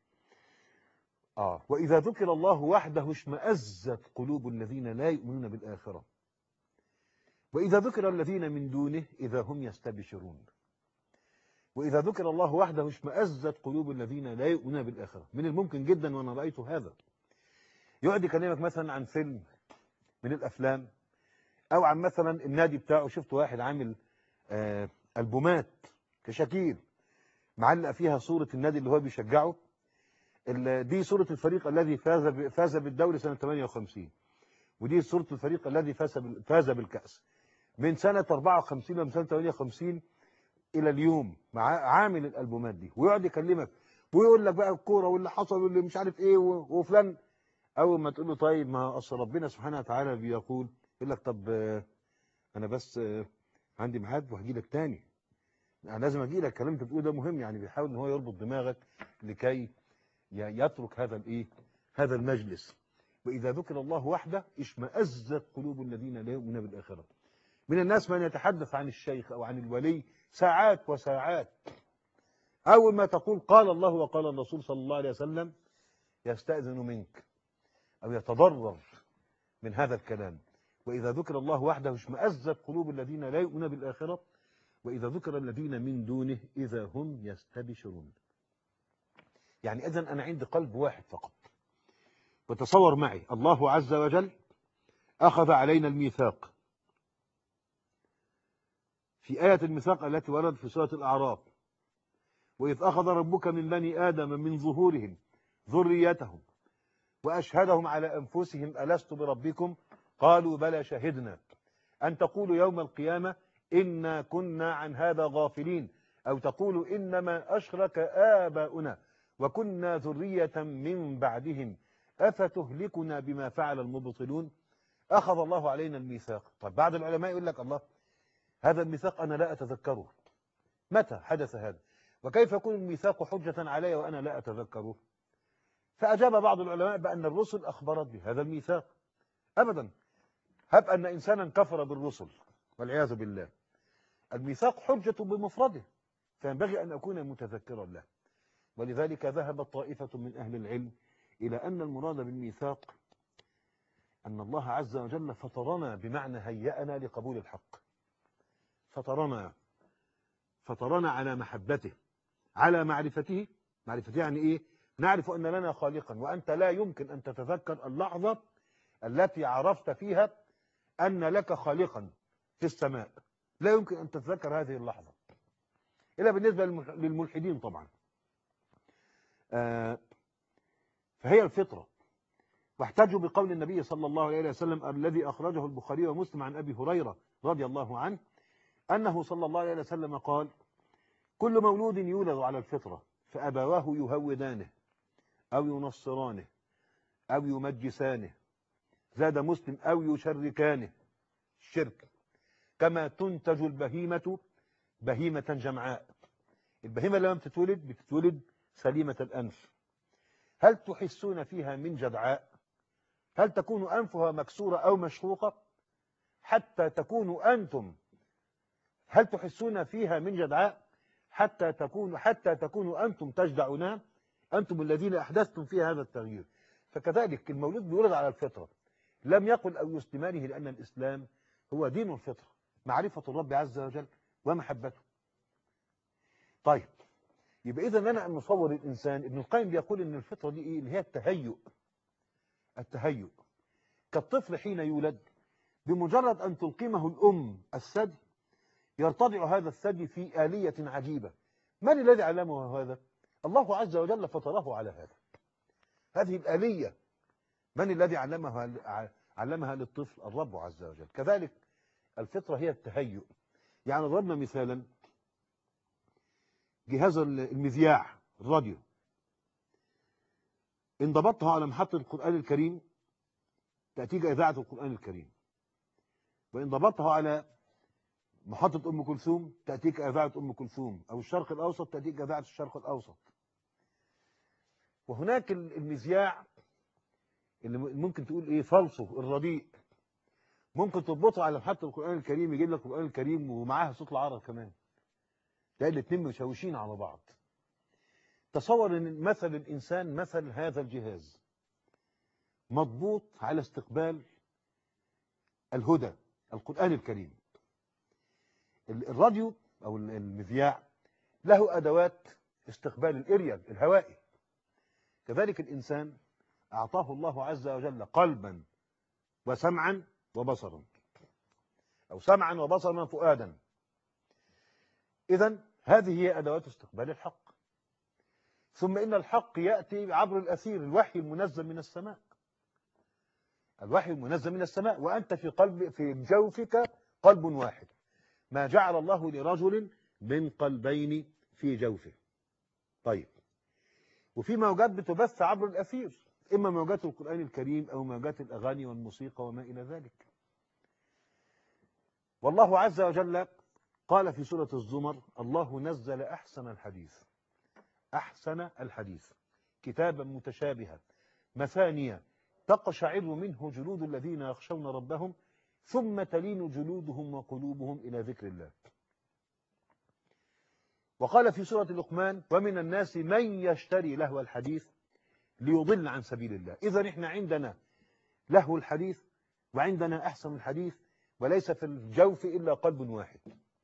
آه وإذا ذكر الله وحده اشمأزت قلوب الذين لا يؤمنون بالآخرة وإذا ذكر الذين من دونه إذا هم يستبشرون. وإذا ذكر الله وحده اشمأزت قلوب الذين لا يؤمنون بالآخرة. من الممكن جدا وأنا رأيت هذا يقعد يكلمك مثلا عن فيلم من الأفلام أو عن مثلا النادي بتاعه. شفت واحد عامل آه ألبومات كشكيل معلق فيها صورة النادي اللي هو بيشجعه. دي صورة الفريق الذي فاز فاز بالدوري سنة ثمانية وخمسين، ودي صورة الفريق الذي فاز فاز بالكأس من سنة أربعة وخمسين ومن سنة ثمانية وخمسين إلى اليوم. مع عامل الألبومات دي ويقعد يكلمك ويقول لك بقى الكورة واللي حصل واللي مش عارف إيه وفلان. أول ما تقول له طيب ما أصل ربنا سبحانه وتعالى بيقول، يقول لك طب أنا بس عندي ميعاد وهجي لك تاني. يعني لازم أجي لك، الكلام أنت بتقوله ده مهم. يعني بيحاول إن هو يربط دماغك لكي يترك هذا الإيه هذا المجلس. وإذا ذكر الله وحده اشمأزت قلوب الذين لا يؤمنون بالآخرة. من الناس من يتحدث عن الشيخ أو عن الولي ساعات وساعات، أول ما تقول قال الله وقال الرسول صلى الله عليه وسلم يستأذن منك أو يتضرر من هذا الكلام. وإذا ذكر الله وحده اشمأزت قلوب الذين لا يؤمنون بالآخرة وإذا ذكر الذين من دونه إذا هم يستبشرون. يعني إذن أنا عندي قلب واحد فقط. وتصور معي الله عز وجل أخذ علينا الميثاق في آية الميثاق التي وردت في سورة الأعراف وإذ أخذ ربك من بني آدم من ظهورهم ذريتهم وأشهدهم على أنفسهم ألست بربكم قالوا بلى شهدنا أن تقولوا يوم القيامة إنا كنا عن هذا غافلين أو تقولوا إنما أشرك آباؤنا وكنا ذرية من بعدهم أفتهلكنا بما فعل المبطلون. أخذ الله علينا الميثاق. طب بعض العلماء يقول لك الله، هذا الميثاق أنا لا أتذكره، متى حدث هذا؟ وكيف يكون الميثاق حجة علي وأنا لا أتذكره؟ فأجاب بعض العلماء بأن الرسل أخبرت بهذا الميثاق. أبدا، هب أن إنسانا كفر بالرسل والعياذ بالله، الميثاق حجة بمفرده، فينبغي أن أكون متذكرا له. ولذلك ذهبت طائفة من أهل العلم إلى أن المراد بالميثاق أن الله عز وجل فطرنا، بمعنى هيأنا لقبول الحق، فطرنا فطرنا على محبته، على معرفته. معرفته يعني إيه؟ نعرف أن لنا خالقا، وأنت لا يمكن أن تتذكر اللحظة التي عرفت فيها أن لك خالقا في السماء، لا يمكن أن تتذكر هذه اللحظة إلا بالنسبة للملحدين طبعا. آه فهي الفطرة. واحتجوا بقول النبي صلى الله عليه وسلم الذي أخرجه البخاري ومسلم عن أبي هريرة رضي الله عنه أنه صلى الله عليه وسلم قال: كل مولود يولد على الفطرة فأبواه يهودانه أو ينصرانه أو يمجسانه، زاد مسلم أو يشركانه، الشرك، كما تنتج البهيمة بهيمة جمعاء. البهيمة لما بتتولد بتتولد سليمة الأنف، هل تحسون فيها من جدعاء؟ هل تكون أنفها مكسورة أو مشقوقة حتى تكونوا أنتم؟ هل تحسون فيها من جدعاء حتى تكونوا حتى تكونوا أنتم تجدعونها؟ أنتم الذين أحدثتم فيها هذا التغيير. فكذلك المولود بيولد على الفطرة، لم يقل أو يسلمانه، لأن الإسلام هو دين الفطرة، معرفة الرب عز وجل ومحبته. طيب، يبقى إذا لنا أن نصور الإنسان. ابن القيم بيقول إن الفطرة دي إيه؟ اللي هي التهيؤ. التهيؤ كالطفل حين يولد، بمجرد أن تلقمه الأم الثدي يرتضع هذا الثدي في آلية عجيبة. من الذي علمه هذا؟ الله عز وجل فطره على هذا. هذه الآلية من الذي علمها علمها للطفل؟ الرب عز وجل. كذلك الفطرة هي التهيؤ. يعني ضربنا مثالا، جهاز المذياع الراديو، إن ضبطته على محطة القرآن الكريم تأتيك إذاعة القرآن الكريم، وإن ضبطته على محطة أم كلثوم تأتيك إذاعة أم كلثوم، أو الشرق الأوسط تأتيك إذاعة الشرق الأوسط. وهناك المذياع اللي ممكن تقول إيه فالصو الرديء، ممكن تضبطه على محطة القرآن الكريم يجيب لك القرآن الكريم ومعاها صوت العرب كمان، تلاقي الاثنين مشوشين على بعض. تصور ان مثل الانسان مثل هذا الجهاز مضبوط على استقبال الهدى القرآن الكريم. الراديو او المذياع له ادوات استقبال الاريال الهوائي، كذلك الانسان اعطاه الله عز وجل قلبا وسمعا وبصرا، او سمعا وبصرا وفؤادا. اذن هذه هي ادوات استقبال الحق. ثم إن الحق يأتي عبر الأثير، الوحي المنزل من السماء، الوحي المنزل من السماء، وأنت في قلب في جوفك قلب واحد، ما جعل الله لرجل من قلبين في جوفه. طيب، وفي موجات بتبث عبر الأثير، إما موجات القرآن الكريم أو موجات الأغاني والموسيقى وما إلى ذلك. والله عز وجل قال في سورة الزمر: الله نزل أحسن الحديث أحسن الحديث كتابا متشابها مثانية تقشعر منه جلود الذين يخشون ربهم ثم تلين جلودهم وقلوبهم إلى ذكر الله. وقال في سورة لقمان: ومن الناس من يشتري لهو الحديث ليضل عن سبيل الله. إذا إحنا عندنا لهو الحديث وعندنا أحسن الحديث، وليس في الجوف إلا قلب واحد.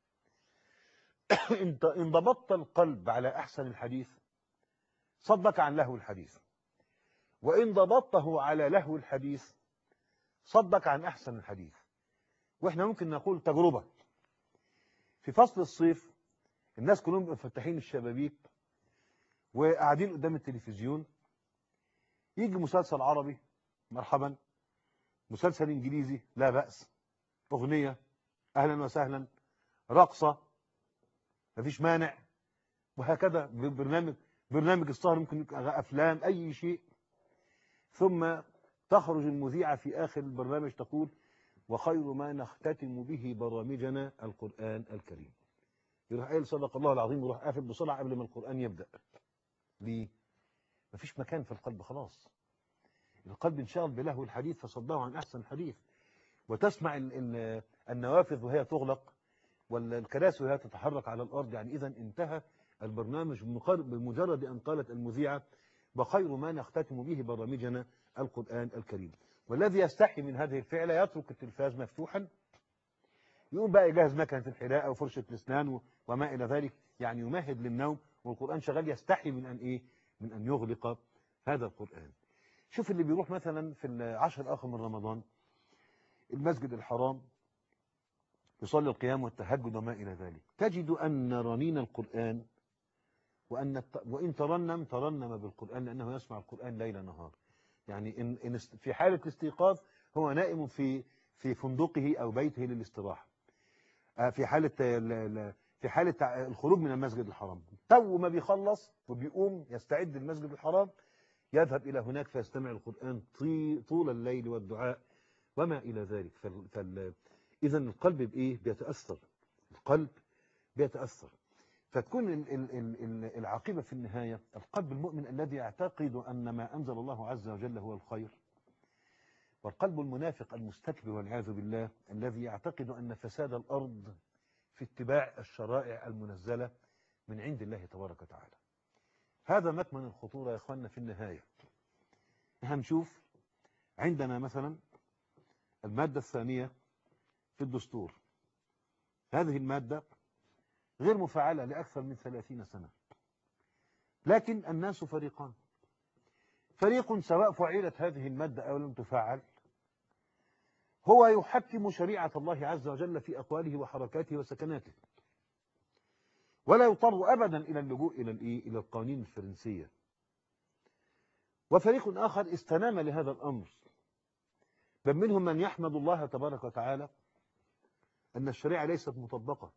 إن ضبطت القلب على أحسن الحديث صدك عن لهو الحديث، وإن ضبطته على لهو الحديث صدك عن أحسن الحديث. وإحنا ممكن نقول تجربة، في فصل الصيف الناس كلهم مفتحين الشبابيك وقاعدين قدام التلفزيون، يجي مسلسل عربي مرحبا، مسلسل انجليزي لا بأس، اغنية اهلا وسهلا، رقصة مفيش مانع، وهكذا برنامج برنامج السهر، ممكن افلام اي شيء. ثم تخرج المذيعة في اخر البرنامج تقول: وخير ما نختتم به برامجنا القرآن الكريم. يروح قايل صدق الله العظيم ويروح قافل بسرعة قبل ما القرآن يبدأ. ليه؟ مفيش مكان في القلب خلاص. القلب انشغل بلهو الحديث فصده عن احسن حديث. وتسمع ال ال النوافذ وهي تغلق والكراسي وهي تتحرك على الارض. يعني اذا انتهى البرنامج بمجرد ان قالت المذيعة: وخير ما نختتم به برامجنا القرآن الكريم. والذي يستحي من هذه الفعلة يترك التلفاز مفتوحا، يقوم بقى يجهز مكنة الحلاقة وفرشة الاسنان وما الى ذلك، يعني يمهد للنوم والقرآن شغال، يستحي من ان ايه؟ من ان يغلق هذا القرآن. شوف اللي بيروح مثلا في العشر الاخر من رمضان المسجد الحرام يصلي القيام والتهجد وما الى ذلك، تجد ان رنين القرآن وان وان ترنم ترنم بالقرآن لانه يسمع القرآن ليل نهار. يعني إن إن في حالة الاستيقاظ هو نائم في في فندقه او بيته للاستراحة. في حالة في حالة الخروج من المسجد الحرام، تو ما بيخلص وبيقوم يستعد المسجد الحرام يذهب إلى هناك فيستمع القرآن طول الليل والدعاء وما إلى ذلك. فال... فال... إذا القلب بإيه؟ بيتأثر. القلب بيتأثر. فتكون ال... ال... ال... العاقبة في النهاية القلب المؤمن الذي يعتقد أن ما أنزل الله عز وجل هو الخير، والقلب المنافق المستكبر والعياذ بالله الذي يعتقد أن فساد الأرض في اتباع الشرائع المنزلة من عند الله تبارك وتعالى. هذا مكمن الخطورة يا اخواننا. في النهاية هنشوف عندنا مثلا المادة الثانية في الدستور. هذه المادة غير مفعلة لأكثر من ثلاثين سنة، لكن الناس فريقان. فريق سواء فعلت هذه المادة أو لم تفعل هو يحكم شريعة الله عز وجل في أقواله وحركاته وسكناته، ولا يضطر أبدا إلى اللجوء إلى الإيه؟ إلى القوانين الفرنسية. وفريق آخر استنام لهذا الأمر، بل منهم من يحمد الله تبارك وتعالى أن الشريعة ليست مطبقة.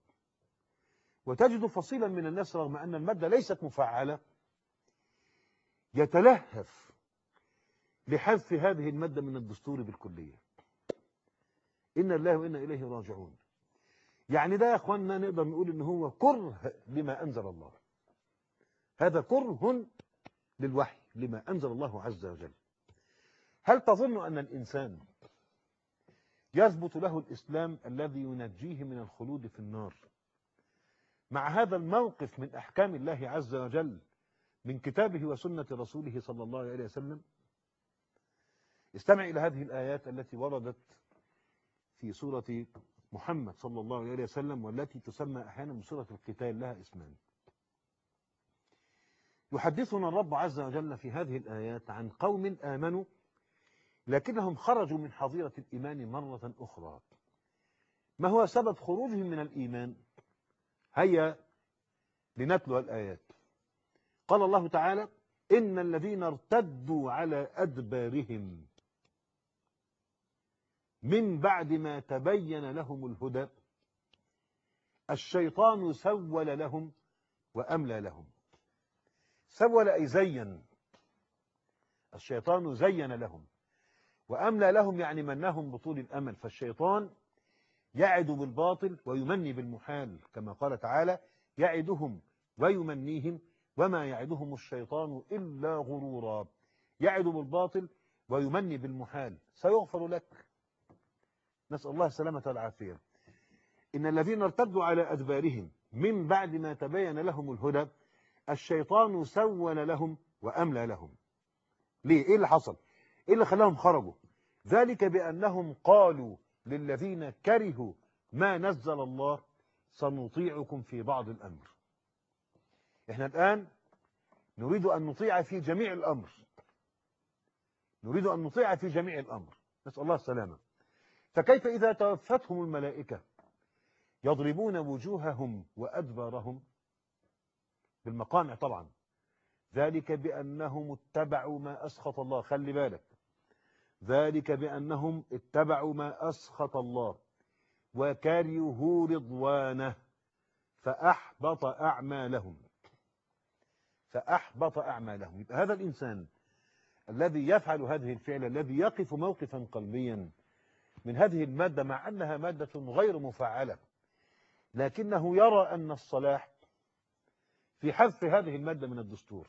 وتجد فصيلا من الناس رغم أن المادة ليست مفعلة يتلهف لحذف هذه المادة من الدستور بالكلية. إن الله وإنا إليه راجعون. يعني ده يا أخواننا نقدر نقول إن هو كره لما أنزل الله. هذا كره للوحي لما أنزل الله عز وجل. هل تظن أن الإنسان يثبت له الإسلام الذي ينجيه من الخلود في النار مع هذا الموقف من أحكام الله عز وجل من كتابه وسنة رسوله صلى الله عليه وسلم؟ استمع إلى هذه الآيات التي وردت في سورة محمد صلى الله عليه وسلم، والتي تسمى أحيانا بسورة القتال، لها اسمان. يحدثنا الرب عز وجل في هذه الآيات عن قوم آمنوا لكنهم خرجوا من حظيرة الإيمان مرة أخرى. ما هو سبب خروجهم من الإيمان؟ هيا لنتلو الآيات. قال الله تعالى: إن الذين ارتدوا على أدبارهم من بعد ما تبين لهم الهدى الشيطان سول لهم وأملى لهم. سول أي زين. الشيطان زين لهم وأملى لهم، يعني منهم بطول الأمل. فالشيطان يعد بالباطل ويمني بالمحال، كما قال تعالى: يعدهم ويمنيهم وما يعدهم الشيطان إلا غرورا. يعد بالباطل ويمني بالمحال. سيغفر لك. نسأل الله السلامة والعافية. إن الذين ارتدوا على أدبارهم من بعد ما تبين لهم الهدى الشيطان سول لهم وأملى لهم. ليه؟ إيه اللي حصل؟ إيه اللي خلاهم خرجوا؟ ذلك بأنهم قالوا للذين كرهوا ما نزل الله سنطيعكم في بعض الأمر. إحنا الآن نريد أن نطيع في جميع الأمر. نريد أن نطيع في جميع الأمر. نسأل الله السلامة. فكيف إذا توفتهم الملائكة يضربون وجوههم وأدبارهم بالمقامع طبعا، ذلك بأنهم اتبعوا ما أسخط الله. خلي بالك، ذلك بأنهم اتبعوا ما أسخط الله وكرهوا رضوانه فأحبط أعمالهم. فأحبط أعمالهم. يبقى هذا الإنسان الذي يفعل هذه الفعل، الذي يقف موقفا قلبيا من هذه المادة مع أنها مادة غير مفعلة، لكنه يرى أن الصلاح في حذف هذه المادة من الدستور.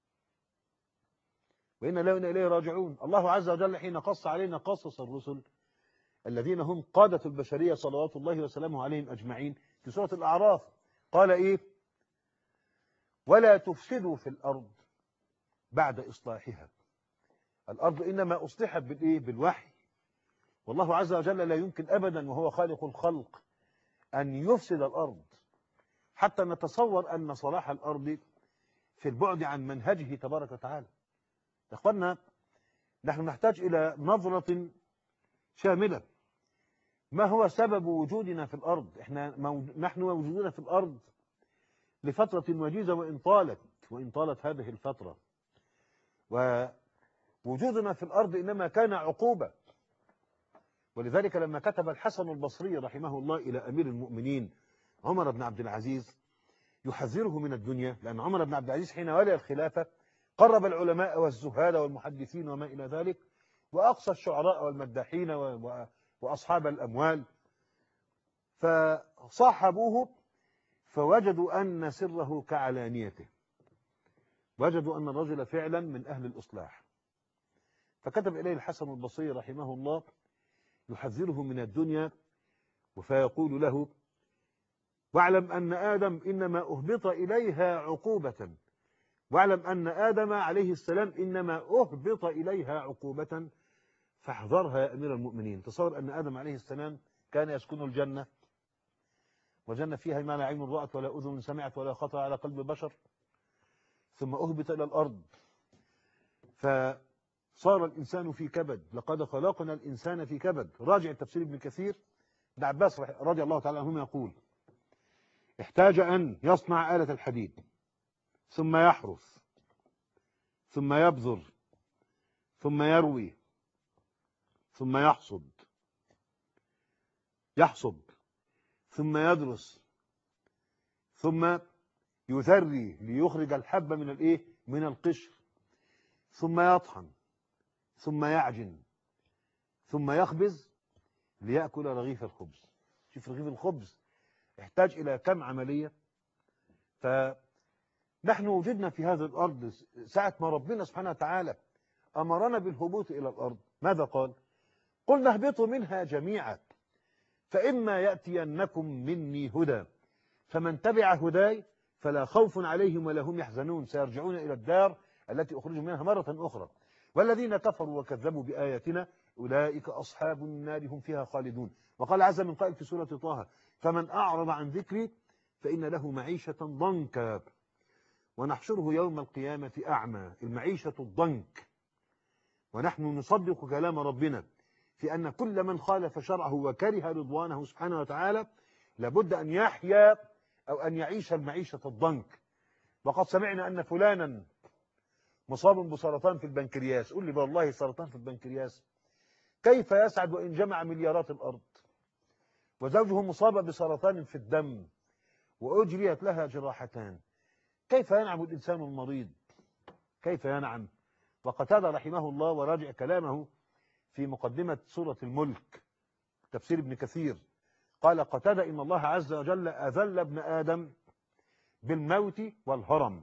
وإن لا وإنا إليه راجعون. الله عز وجل حين قص علينا قصص الرسل الذين هم قادة البشرية صلوات الله وسلامه عليهم أجمعين في سورة الأعراف قال إيه؟ ولا تفسدوا في الأرض بعد إصلاحها. الأرض إنما أصلحت بالإيه؟ بالوحي. والله عز وجل لا يمكن أبدا وهو خالق الخلق أن يفسد الأرض، حتى نتصور أن صلاح الأرض في البعد عن منهجه تبارك وتعالى. يا أخوانا، نحن نحتاج إلى نظرة شاملة. ما هو سبب وجودنا في الأرض؟ إحنا نحن موجودون في الأرض لفترة وجيزة وإن طالت وإن طالت هذه الفترة، ووجودنا في الأرض إنما كان عقوبة. ولذلك لما كتب الحسن البصري رحمه الله إلى أمير المؤمنين عمر بن عبد العزيز يحذره من الدنيا، لأن عمر بن عبد العزيز حين ولي الخلافة قرب العلماء والزهاد والمحدثين وما إلى ذلك، وأقصى الشعراء والمداحين وأصحاب الأموال، فصاحبوه فوجدوا أن سره كعلانيته، وجدوا أن الرجل فعلا من أهل الإصلاح. فكتب إليه الحسن البصري رحمه الله يحذره من الدنيا، فيقول له واعلم أن آدم إنما أهبط إليها عقوبة، واعلم أن آدم عليه السلام إنما أهبط إليها عقوبة فاحذرها يا أمير المؤمنين. تصور أن آدم عليه السلام كان يسكن الجنة، وجنة فيها ما لا عين رأت ولا أذن سمعت ولا خطر على قلب بشر، ثم أهبط إلى الأرض فصار الإنسان في كبد. لقد خلقنا الإنسان في كبد. راجع التفسير ابن كثير. ابن عباس رضي الله تعالى عنهما يقول احتاج أن يصنع آلة الحديد، ثم يحرث، ثم يبذر، ثم يروي، ثم يحصد يحصد ثم يدرس، ثم يثري ليخرج الحب من الايه؟ من القشر، ثم يطحن، ثم يعجن، ثم يخبز ليأكل رغيف الخبز. شوف رغيف الخبز يحتاج إلى كم عملية. فنحن وجدنا في هذه الأرض ساعة ما ربنا سبحانه وتعالى أمرنا بالهبوط إلى الأرض. ماذا قال؟ قلنا اهبطوا منها جميعا فإما يأتينكم مني هدى فمن تبع هداي فلا خوف عليهم ولا هم يحزنون سيرجعون إلى الدار التي أخرجوا منها مرة أخرى والذين كفروا وكذبوا بآياتنا أولئك أصحاب النار هم فيها خالدون. وقال عز من قائل في سورة طه فمن أعرض عن ذكري فإن له معيشة ضنكا ونحشره يوم القيامة أعمى. المعيشة الضنك. ونحن نصدق كلام ربنا في أن كل من خالف شرعه وكره رضوانه سبحانه وتعالى لابد أن يحيا أو أن يعيش المعيشة الضنك. وقد سمعنا أن فلانا مصاب بسرطان في البنكرياس. قل لي والله سرطان في البنكرياس كيف يسعد وإن جمع مليارات الأرض؟ وزوجه مصابة بسرطان في الدم وأجريت لها جراحتان. كيف ينعم الإنسان المريض؟ كيف ينعم؟ وقتادة رحمه الله وراجع كلامه في مقدمة سورة الملك تفسير ابن كثير قال قتادة إن الله عز وجل أذل ابن آدم بالموت والهرم،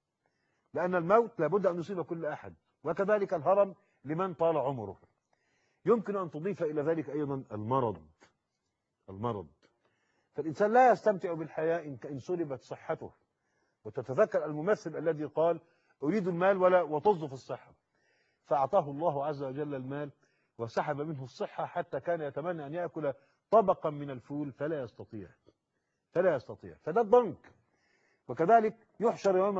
لأن الموت لابد أن يصيب كل أحد، وكذلك الهرم لمن طال عمره. يمكن أن تضيف إلى ذلك أيضا المرض. المرض فالإنسان لا يستمتع بالحياة إن سلبت صحته. وتتذكر الممثل الذي قال أريد المال ولا وطز في الصحة، فأعطاه الله عز وجل المال وسحب منه الصحة حتى كان يتمنى أن يأكل طبقا من الفول فلا يستطيع فلا يستطيع فده الضنك. وكذلك يحشر يوم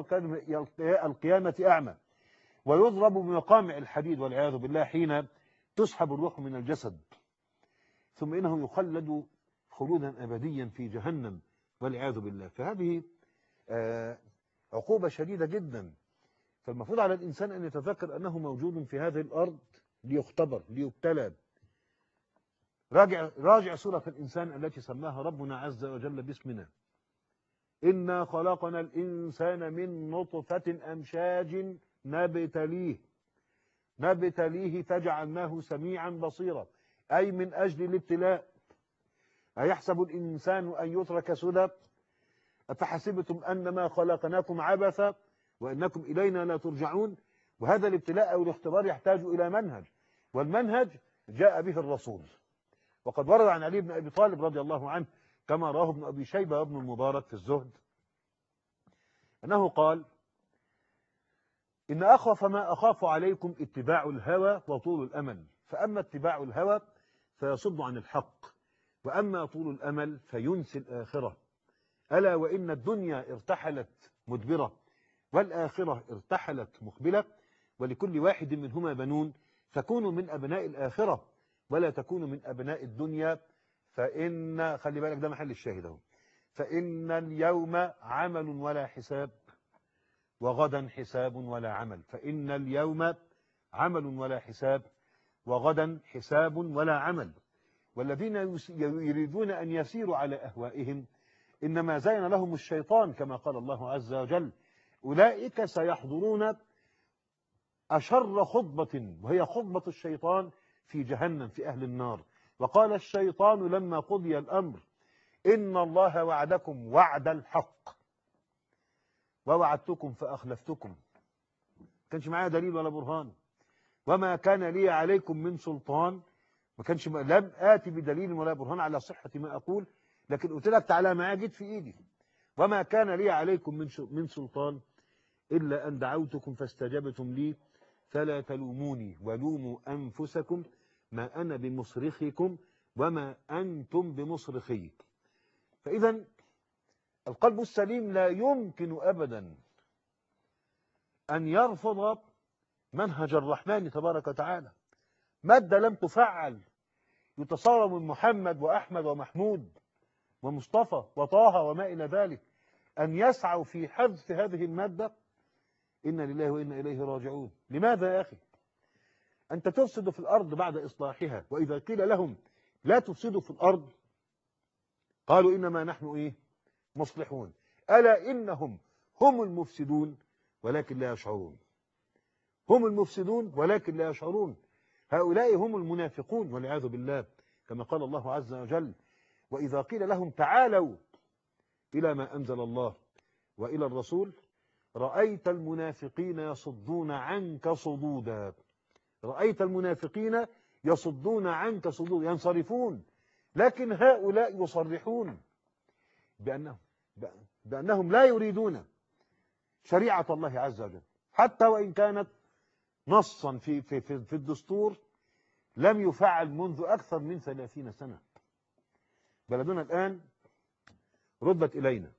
القيامة أعمى ويضرب بمقامع الحديد والعياذ بالله حين تسحب الروح من الجسد، ثم إنه يخلد خلودا أبديا في جهنم والعياذ بالله. فهذه آه عقوبة شديدة جدا فالمفروض على الإنسان أن يتذكر أنه موجود في هذه الأرض ليختبر ليبتلى. راجع راجع سورة الإنسان التي سماها ربنا عز وجل باسمنا: إنا خلقنا الإنسان من نطفة أمشاج نبتليه نبتليه فجعلناه سميعا بصيرا، أي من أجل الابتلاء. أيحسب الإنسان أن يترك سدى؟ أفحسبتم أنما خلقناكم عبثا وأنكم إلينا لا ترجعون. وهذا الابتلاء أو الاختبار يحتاج إلى منهج، والمنهج جاء به الرسول. وقد ورد عن علي بن أبي طالب رضي الله عنه كما رواه ابن أبي شيبة وابن المبارك في الزهد أنه قال: إن أخاف ما أخاف عليكم اتباع الهوى وطول الأمل، فأما اتباع الهوى فيصد عن الحق، وأما طول الأمل فينسي الآخرة. ألا وإن الدنيا ارتحلت مدبرة والآخرة ارتحلت مقبلة، ولكل واحد منهما بنون، فكونوا من أبناء الآخرة ولا تكونوا من أبناء الدنيا، فإن خلي بالك ده محل الشاهد اهو: فإن اليوم عمل ولا حساب وغدا حساب ولا عمل. فإن اليوم عمل ولا حساب وغدا حساب ولا عمل. والذين يريدون أن يسيروا على أهوائهم إنما زين لهم الشيطان كما قال الله عز وجل: أولئك سيحضرون أشر خطبة، وهي خطبة الشيطان في جهنم في أهل النار. وقال الشيطان لما قضي الأمر: إن الله وعدكم وعد الحق ووعدتكم فأخلفتكم. كانش معايا دليل ولا برهان، وما كان لي عليكم من سلطان. ما كانش لم آتي بدليل ولا برهان على صحة ما أقول، لكن قلت لك تعالى معايا، جيت في إيدي. وما كان لي عليكم من من سلطان إلا أن دعوتكم فاستجبتم لي فلا تلوموني ولوموا أنفسكم ما أنا بمصرخكم وما أنتم بمصرخي. فإذا القلب السليم لا يمكن أبدا أن يرفض منهج الرحمن تبارك وتعالى. مادة لم تفعل يتصور من محمد وأحمد ومحمود ومصطفى وطه وما إلى ذلك أن يسعوا في حذف هذه المادة. إنا لله وإنا إليه راجعون. لماذا يا أخي؟ أنت تفسد في الأرض بعد إصلاحها، وإذا قيل لهم لا تفسدوا في الأرض قالوا إنما نحن إيه؟ مصلحون. ألا إنهم هم المفسدون ولكن لا يشعرون. هم المفسدون ولكن لا يشعرون. هؤلاء هم المنافقون والعياذ بالله، كما قال الله عز وجل: وإذا قيل لهم تعالوا إلى ما أنزل الله وإلى الرسول رأيت المنافقين يصدون عنك صدودا. رأيت المنافقين يصدون عنك صدودا، ينصرفون. لكن هؤلاء يصرحون بأنهم, بأنهم لا يريدون شريعة الله عز وجل، حتى وإن كانت نصا في, في, في, في الدستور لم يفعل منذ أكثر من ثلاثين سنة. بلدنا الآن ردت إلينا،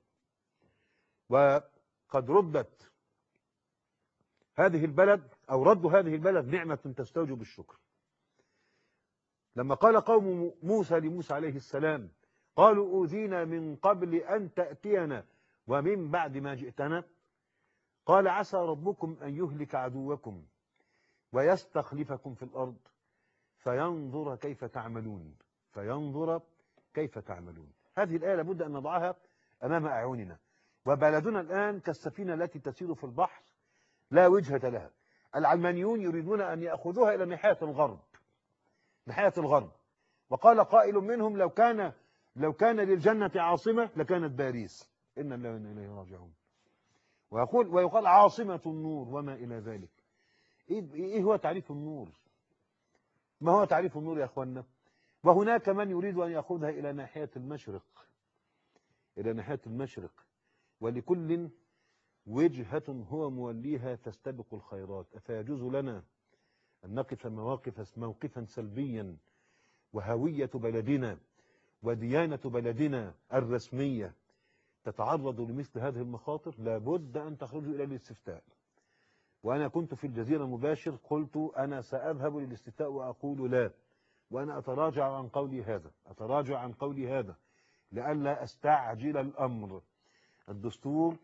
وقد ردت هذه البلد أو ردوا هذه البلد نعمة تستوجب الشكر. لما قال قوم موسى لموسى عليه السلام: قالوا أوذينا من قبل أن تأتينا ومن بعد ما جئتنا، قال: عسى ربكم أن يهلك عدوكم ويستخلفكم في الأرض فينظر كيف تعملون فينظر كيف تعملون. هذه الآية لابد أن نضعها أمام أعيننا. وبلدنا الآن كالسفينة التي تسير في البحر لا وجهة لها. العلمانيون يريدون أن يأخذوها إلى ناحية الغرب ناحية الغرب وقال قائل منهم: لو كان لو كان للجنة عاصمة لكانت باريس. إن الله وإنا إليه راجعون. ويقول ويقال عاصمة النور وما إلى ذلك. إيه هو تعريف النور؟ ما هو تعريف النور يا أخوانا؟ وهناك من يريد أن يأخذها إلى ناحية المشرق إلى ناحية المشرق ولكل وجهة هو موليها تستبق الخيرات. أفيجوز لنا أن نقف مواقف موقفا سلبيا وهوية بلدنا وديانة بلدنا الرسمية تتعرض لمثل هذه المخاطر؟ لابد أن تخرجوا إلى الاستفتاء. وأنا كنت في الجزيرة مباشر قلت أنا سأذهب للاستفتاء وأقول لا، وأنا أتراجع عن قولي هذا أتراجع عن قولي هذا لئلا أستعجل الأمر. الدستور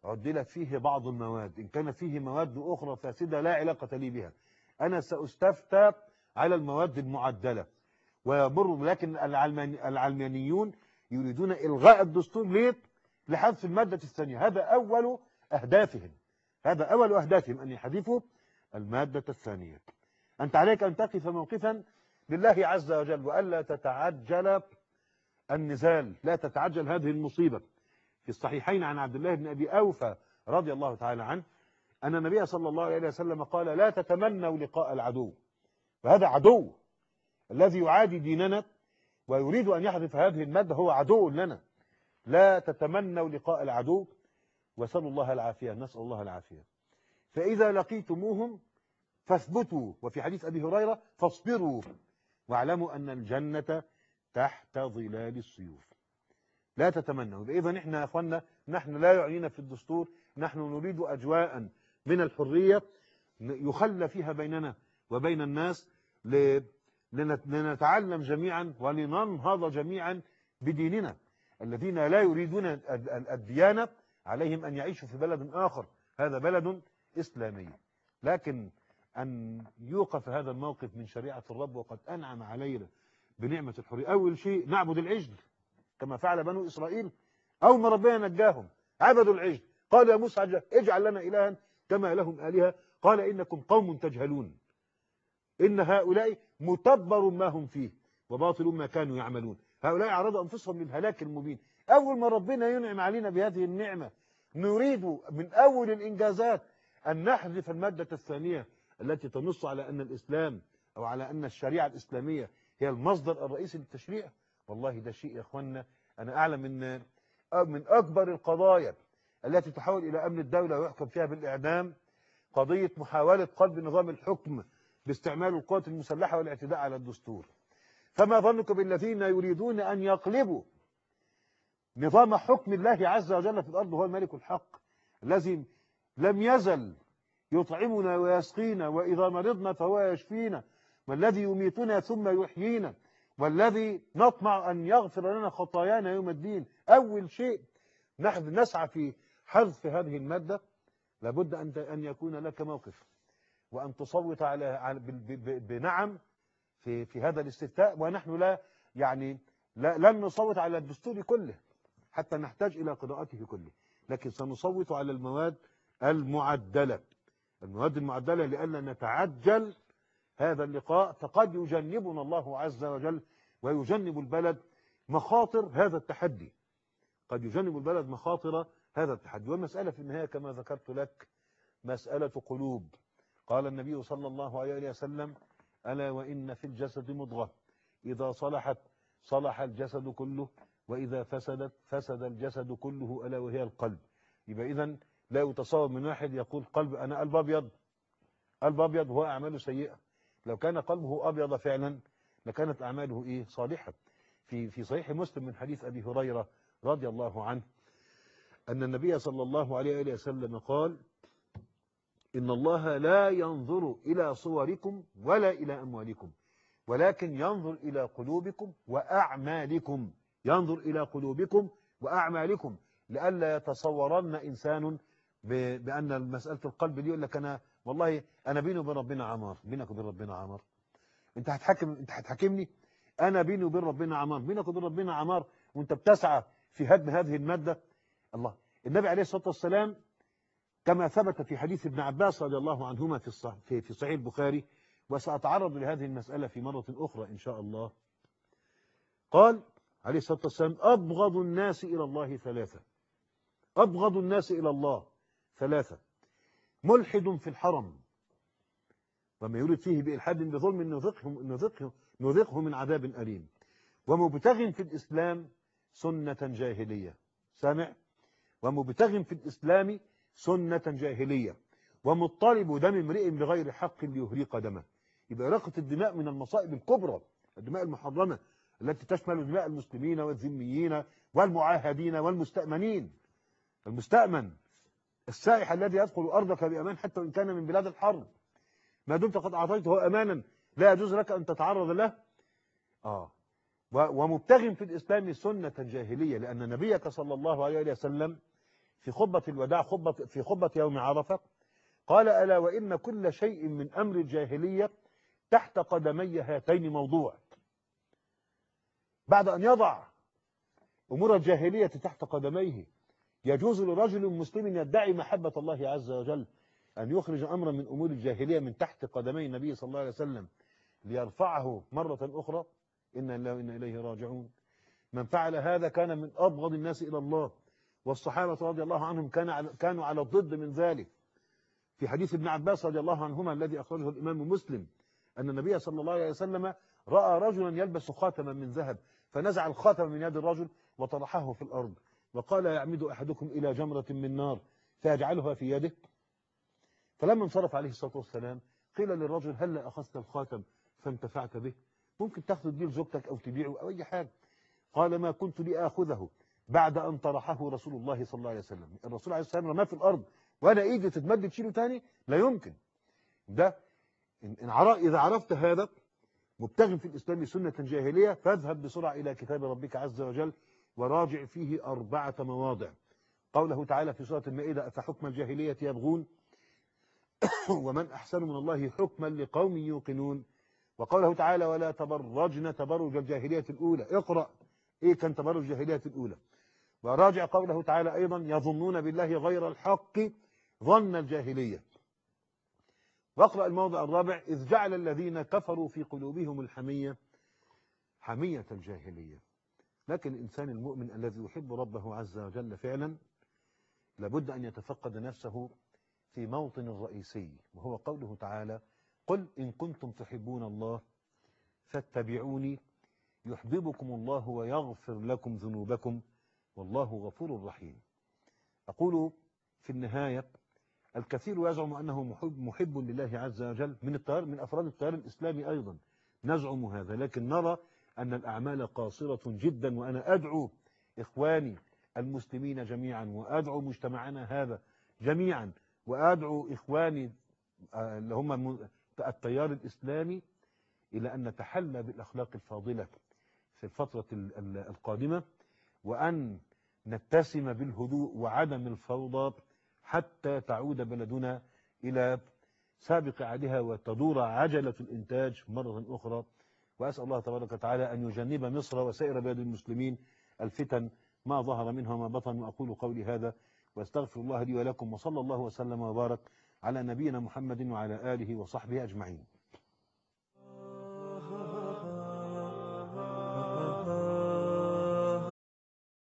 عدلت فيه بعض المواد، إن كان فيه مواد أخرى فاسدة لا علاقة لي بها، أنا سأستفتى على المواد المعدلة ويمر. لكن العلماني العلمانيون يريدون إلغاء الدستور ليه؟ لحذف المادة الثانية. هذا أول أهدافهم، هذا أول أهدافهم أن يحذفوا المادة الثانية. أنت عليك أن تقف موقفا لله عز وجل وألا تتعجل النزال، لا تتعجل هذه المصيبة. في الصحيحين عن عبد الله بن أبي أوفى رضي الله تعالى عنه أن النبي صلى الله عليه وسلم قال: لا تتمنوا لقاء العدو. فهذا عدو الذي يعادي ديننا ويريد أن يحذف هذه المادة، هو عدو لنا. لا تتمنوا لقاء العدو وسلوا الله العافية، نسأل الله العافية. فإذا لقيتموهم فاثبتوا، وفي حديث أبي هريرة: فاصبروا واعلموا أن الجنة تحت ظلال السيوف. لا تتمنوا. إذا نحن يا أخوانا، نحن لا يعنينا في الدستور، نحن نريد أجواء من الحرية يخلى فيها بيننا وبين الناس لنتعلم جميعا ولننهض جميعا بديننا. الذين لا يريدون الديانة عليهم أن يعيشوا في بلد آخر، هذا بلد إسلامي. لكن أن يوقف هذا الموقف من شريعة الرب وقد أنعم علينا بنعمة الحرية. أول شيء نعبد العجل كما فعل بنو إسرائيل، أول ما ربنا نجاهم عبدوا العجل. قال يا موسى: اجعل لنا إلها كما لهم آلهة، قال إنكم قوم تجهلون، إن هؤلاء متبر ما هم فيه وباطل ما كانوا يعملون. هؤلاء عرضوا أنفسهم للهلاك المبين. أول ما ربنا ينعم علينا بهذه النعمة نريد من أول الإنجازات أن نحذف المادة الثانية التي تنص على أن الإسلام أو على أن الشريعة الإسلامية هي المصدر الرئيسي للتشريع. والله ده شيء يا أخوانا، أنا أعلم من من أكبر القضايا التي تحول إلى أمن الدولة ويحكم فيها بالإعدام قضية محاولة قلب نظام الحكم باستعمال القوات المسلحة والاعتداء على الدستور. فما ظنك بالذين يريدون أن يقلبوا نظام حكم الله عز وجل في الأرض؟ هو الملك الحق الذي لم يزل يطعمنا ويسقينا، وإذا مرضنا فهو يشفينا، والذي يميتنا ثم يحيينا، والذي نطمع أن يغفر لنا خطايانا يوم الدين. أول شيء نحن نسعى في حذف هذه المادة، لابد أن أن يكون لك موقف وأن تصوت على بنعم في في هذا الاستفتاء. ونحن لا يعني لا لن نصوت على الدستور كله حتى نحتاج إلى قراءته كله، لكن سنصوت على المواد المعدلة، المواد المعدلة لأننا نتعجل هذا اللقاء، فقد يجنبنا الله عز وجل ويجنب البلد مخاطر هذا التحدي، قد يجنب البلد مخاطر هذا التحدي. والمسألة في النهاية كما ذكرت لك مسألة قلوب. قال النبي صلى الله عليه وسلم: ألا وإن في الجسد مضغة إذا صلحت صلح الجسد كله وإذا فسدت فسد الجسد كله ألا وهي القلب. يبقى إذن لا يتصور من واحد يقول قلب أنا قلب أبيض، قلب أبيض وهو أعماله سيئة. لو كان قلبه أبيض فعلا لكانت أعماله إيه؟ صالحة. في في صحيح مسلم من حديث أبي هريرة رضي الله عنه أن النبي صلى الله عليه وسلم قال: إن الله لا ينظر إلى صوركم ولا إلى أموالكم ولكن ينظر إلى قلوبكم وأعمالكم، ينظر إلى قلوبكم وأعمالكم، لئلا يتصورن إنسان بأن مسألة القلب دي يقول لك أنا والله أنا بيني وبين ربنا عمار. بينك وبين ربنا عمار؟ أنت هتحكم أنت هتحاكمني؟ أنا بيني وبين ربنا عمار، بينك وبين ربنا عمار وأنت بتسعى في هدم هذه المادة. الله. النبي عليه الصلاة والسلام كما ثبت في حديث ابن عباس رضي الله عنهما في الصح في في صحيح البخاري، وسأتعرض لهذه المسألة في مرة أخرى إن شاء الله، قال عليه الصلاة والسلام: أبغض الناس إلى الله ثلاثة، أبغض الناس إلى الله ثلاثة: ملحد في الحرم وما يريد فيه بإلحاد بظلم نذقه نذقه نذقه من عذاب أليم، ومبتغ في الإسلام سنة جاهلية. سامع؟ ومبتغ في الإسلام سنة جاهلية، ومطالب دم امرئ بغير حق ليهريق دمه. يبقى إراقة الدماء من المصائب الكبرى، الدماء المحرمة التي تشمل دماء المسلمين والذميين والمعاهدين والمستأمنين. المستأمن السائح الذي يدخل أرضك بأمان حتى وإن كان من بلاد الحرب، ما دمت قد أعطيته أمانا لا يجوز لك أن تتعرض له. آه ومبتغ في الإسلام سنة جاهلية، لأن نبيك صلى الله عليه وسلم في خطبة الوداع، خطبة في خطبة يوم عرفة، قال: ألا وإن كل شيء من أمر الجاهلية تحت قدمي هاتين موضوع. بعد أن يضع أمور الجاهلية تحت قدميه، يجوز لرجل مسلم يدعي محبة الله عز وجل أن يخرج أمرا من أمور الجاهلية من تحت قدمي النبي صلى الله عليه وسلم ليرفعه مرة أخرى. إنا لله وإنا إليه راجعون. من فعل هذا كان من أبغض الناس إلى الله، والصحابة رضي الله عنهم كانوا على الضد من ذلك. في حديث ابن عباس رضي الله عنهما الذي أخرجه الإمام مسلم أن النبي صلى الله عليه وسلم رأى رجلا يلبس خاتما من ذهب، فنزع الخاتم من يد الرجل وطرحه في الأرض، وقال: يعمد أحدكم إلى جمرة من نار فيجعلها في يده؟ فلما انصرف عليه الصلاة والسلام قيل للرجل: هل أخذت الخاتم فانتفعت به؟ ممكن تاخذ بيه لزوجتك أو تبيعه أو أي حاجة. قال: ما كنت لآخذه بعد أن طرحه رسول الله صلى الله عليه وسلم. الرسول عليه السلام رماه في الأرض وأنا إيدي تتمد تشيله تاني؟ لا يمكن. ده إن إذا عرفت هذا مبتغ في الإسلام سنة جاهلية، فاذهب بسرعة إلى كتاب ربك عز وجل وراجع فيه أربعة مواضع. قوله تعالى في سورة المائدة: أفحكم الجاهلية يبغون ومن أحسن من الله حكما لقوم يوقنون. وقوله تعالى: ولا تبرجن تبرج الجاهلية الأولى. اقرأ إيه كان تبرج الجاهلية الأولى. وراجع قوله تعالى أيضا: يظنون بالله غير الحق ظن الجاهلية. واقرأ الموضع الرابع: إذ جعل الذين كفروا في قلوبهم الحمية حمية الجاهلية. لكن الإنسان المؤمن الذي يحب ربه عز وجل فعلا لابد أن يتفقد نفسه في موطن الرئيسي، وهو قوله تعالى: قل إن كنتم تحبون الله فاتبعوني يحببكم الله ويغفر لكم ذنوبكم والله غفور رحيم. أقول في النهاية: الكثير يزعم أنه محب, محب لله عز وجل من التيار من أفراد التيار الإسلامي أيضا، نزعم هذا، لكن نرى أن الأعمال قاصرة جدا. وأنا أدعو إخواني المسلمين جميعا، وأدعو مجتمعنا هذا جميعا، وأدعو إخواني اللي هم التيار الإسلامي إلى أن نتحلى بالأخلاق الفاضلة في الفترة القادمة، وأن نتسم بالهدوء وعدم الفوضى حتى تعود بلدنا إلى سابق عهدها وتدور عجلة الإنتاج مرة أخرى. وأسأل الله تبارك وتعالى أن يجنب مصر وسائر بلاد المسلمين الفتن ما ظهر منها وما بطن. وأقول قولي هذا واستغفر الله لي ولكم، وصلى الله وسلم وبارك على نبينا محمد وعلى آله وصحبه أجمعين.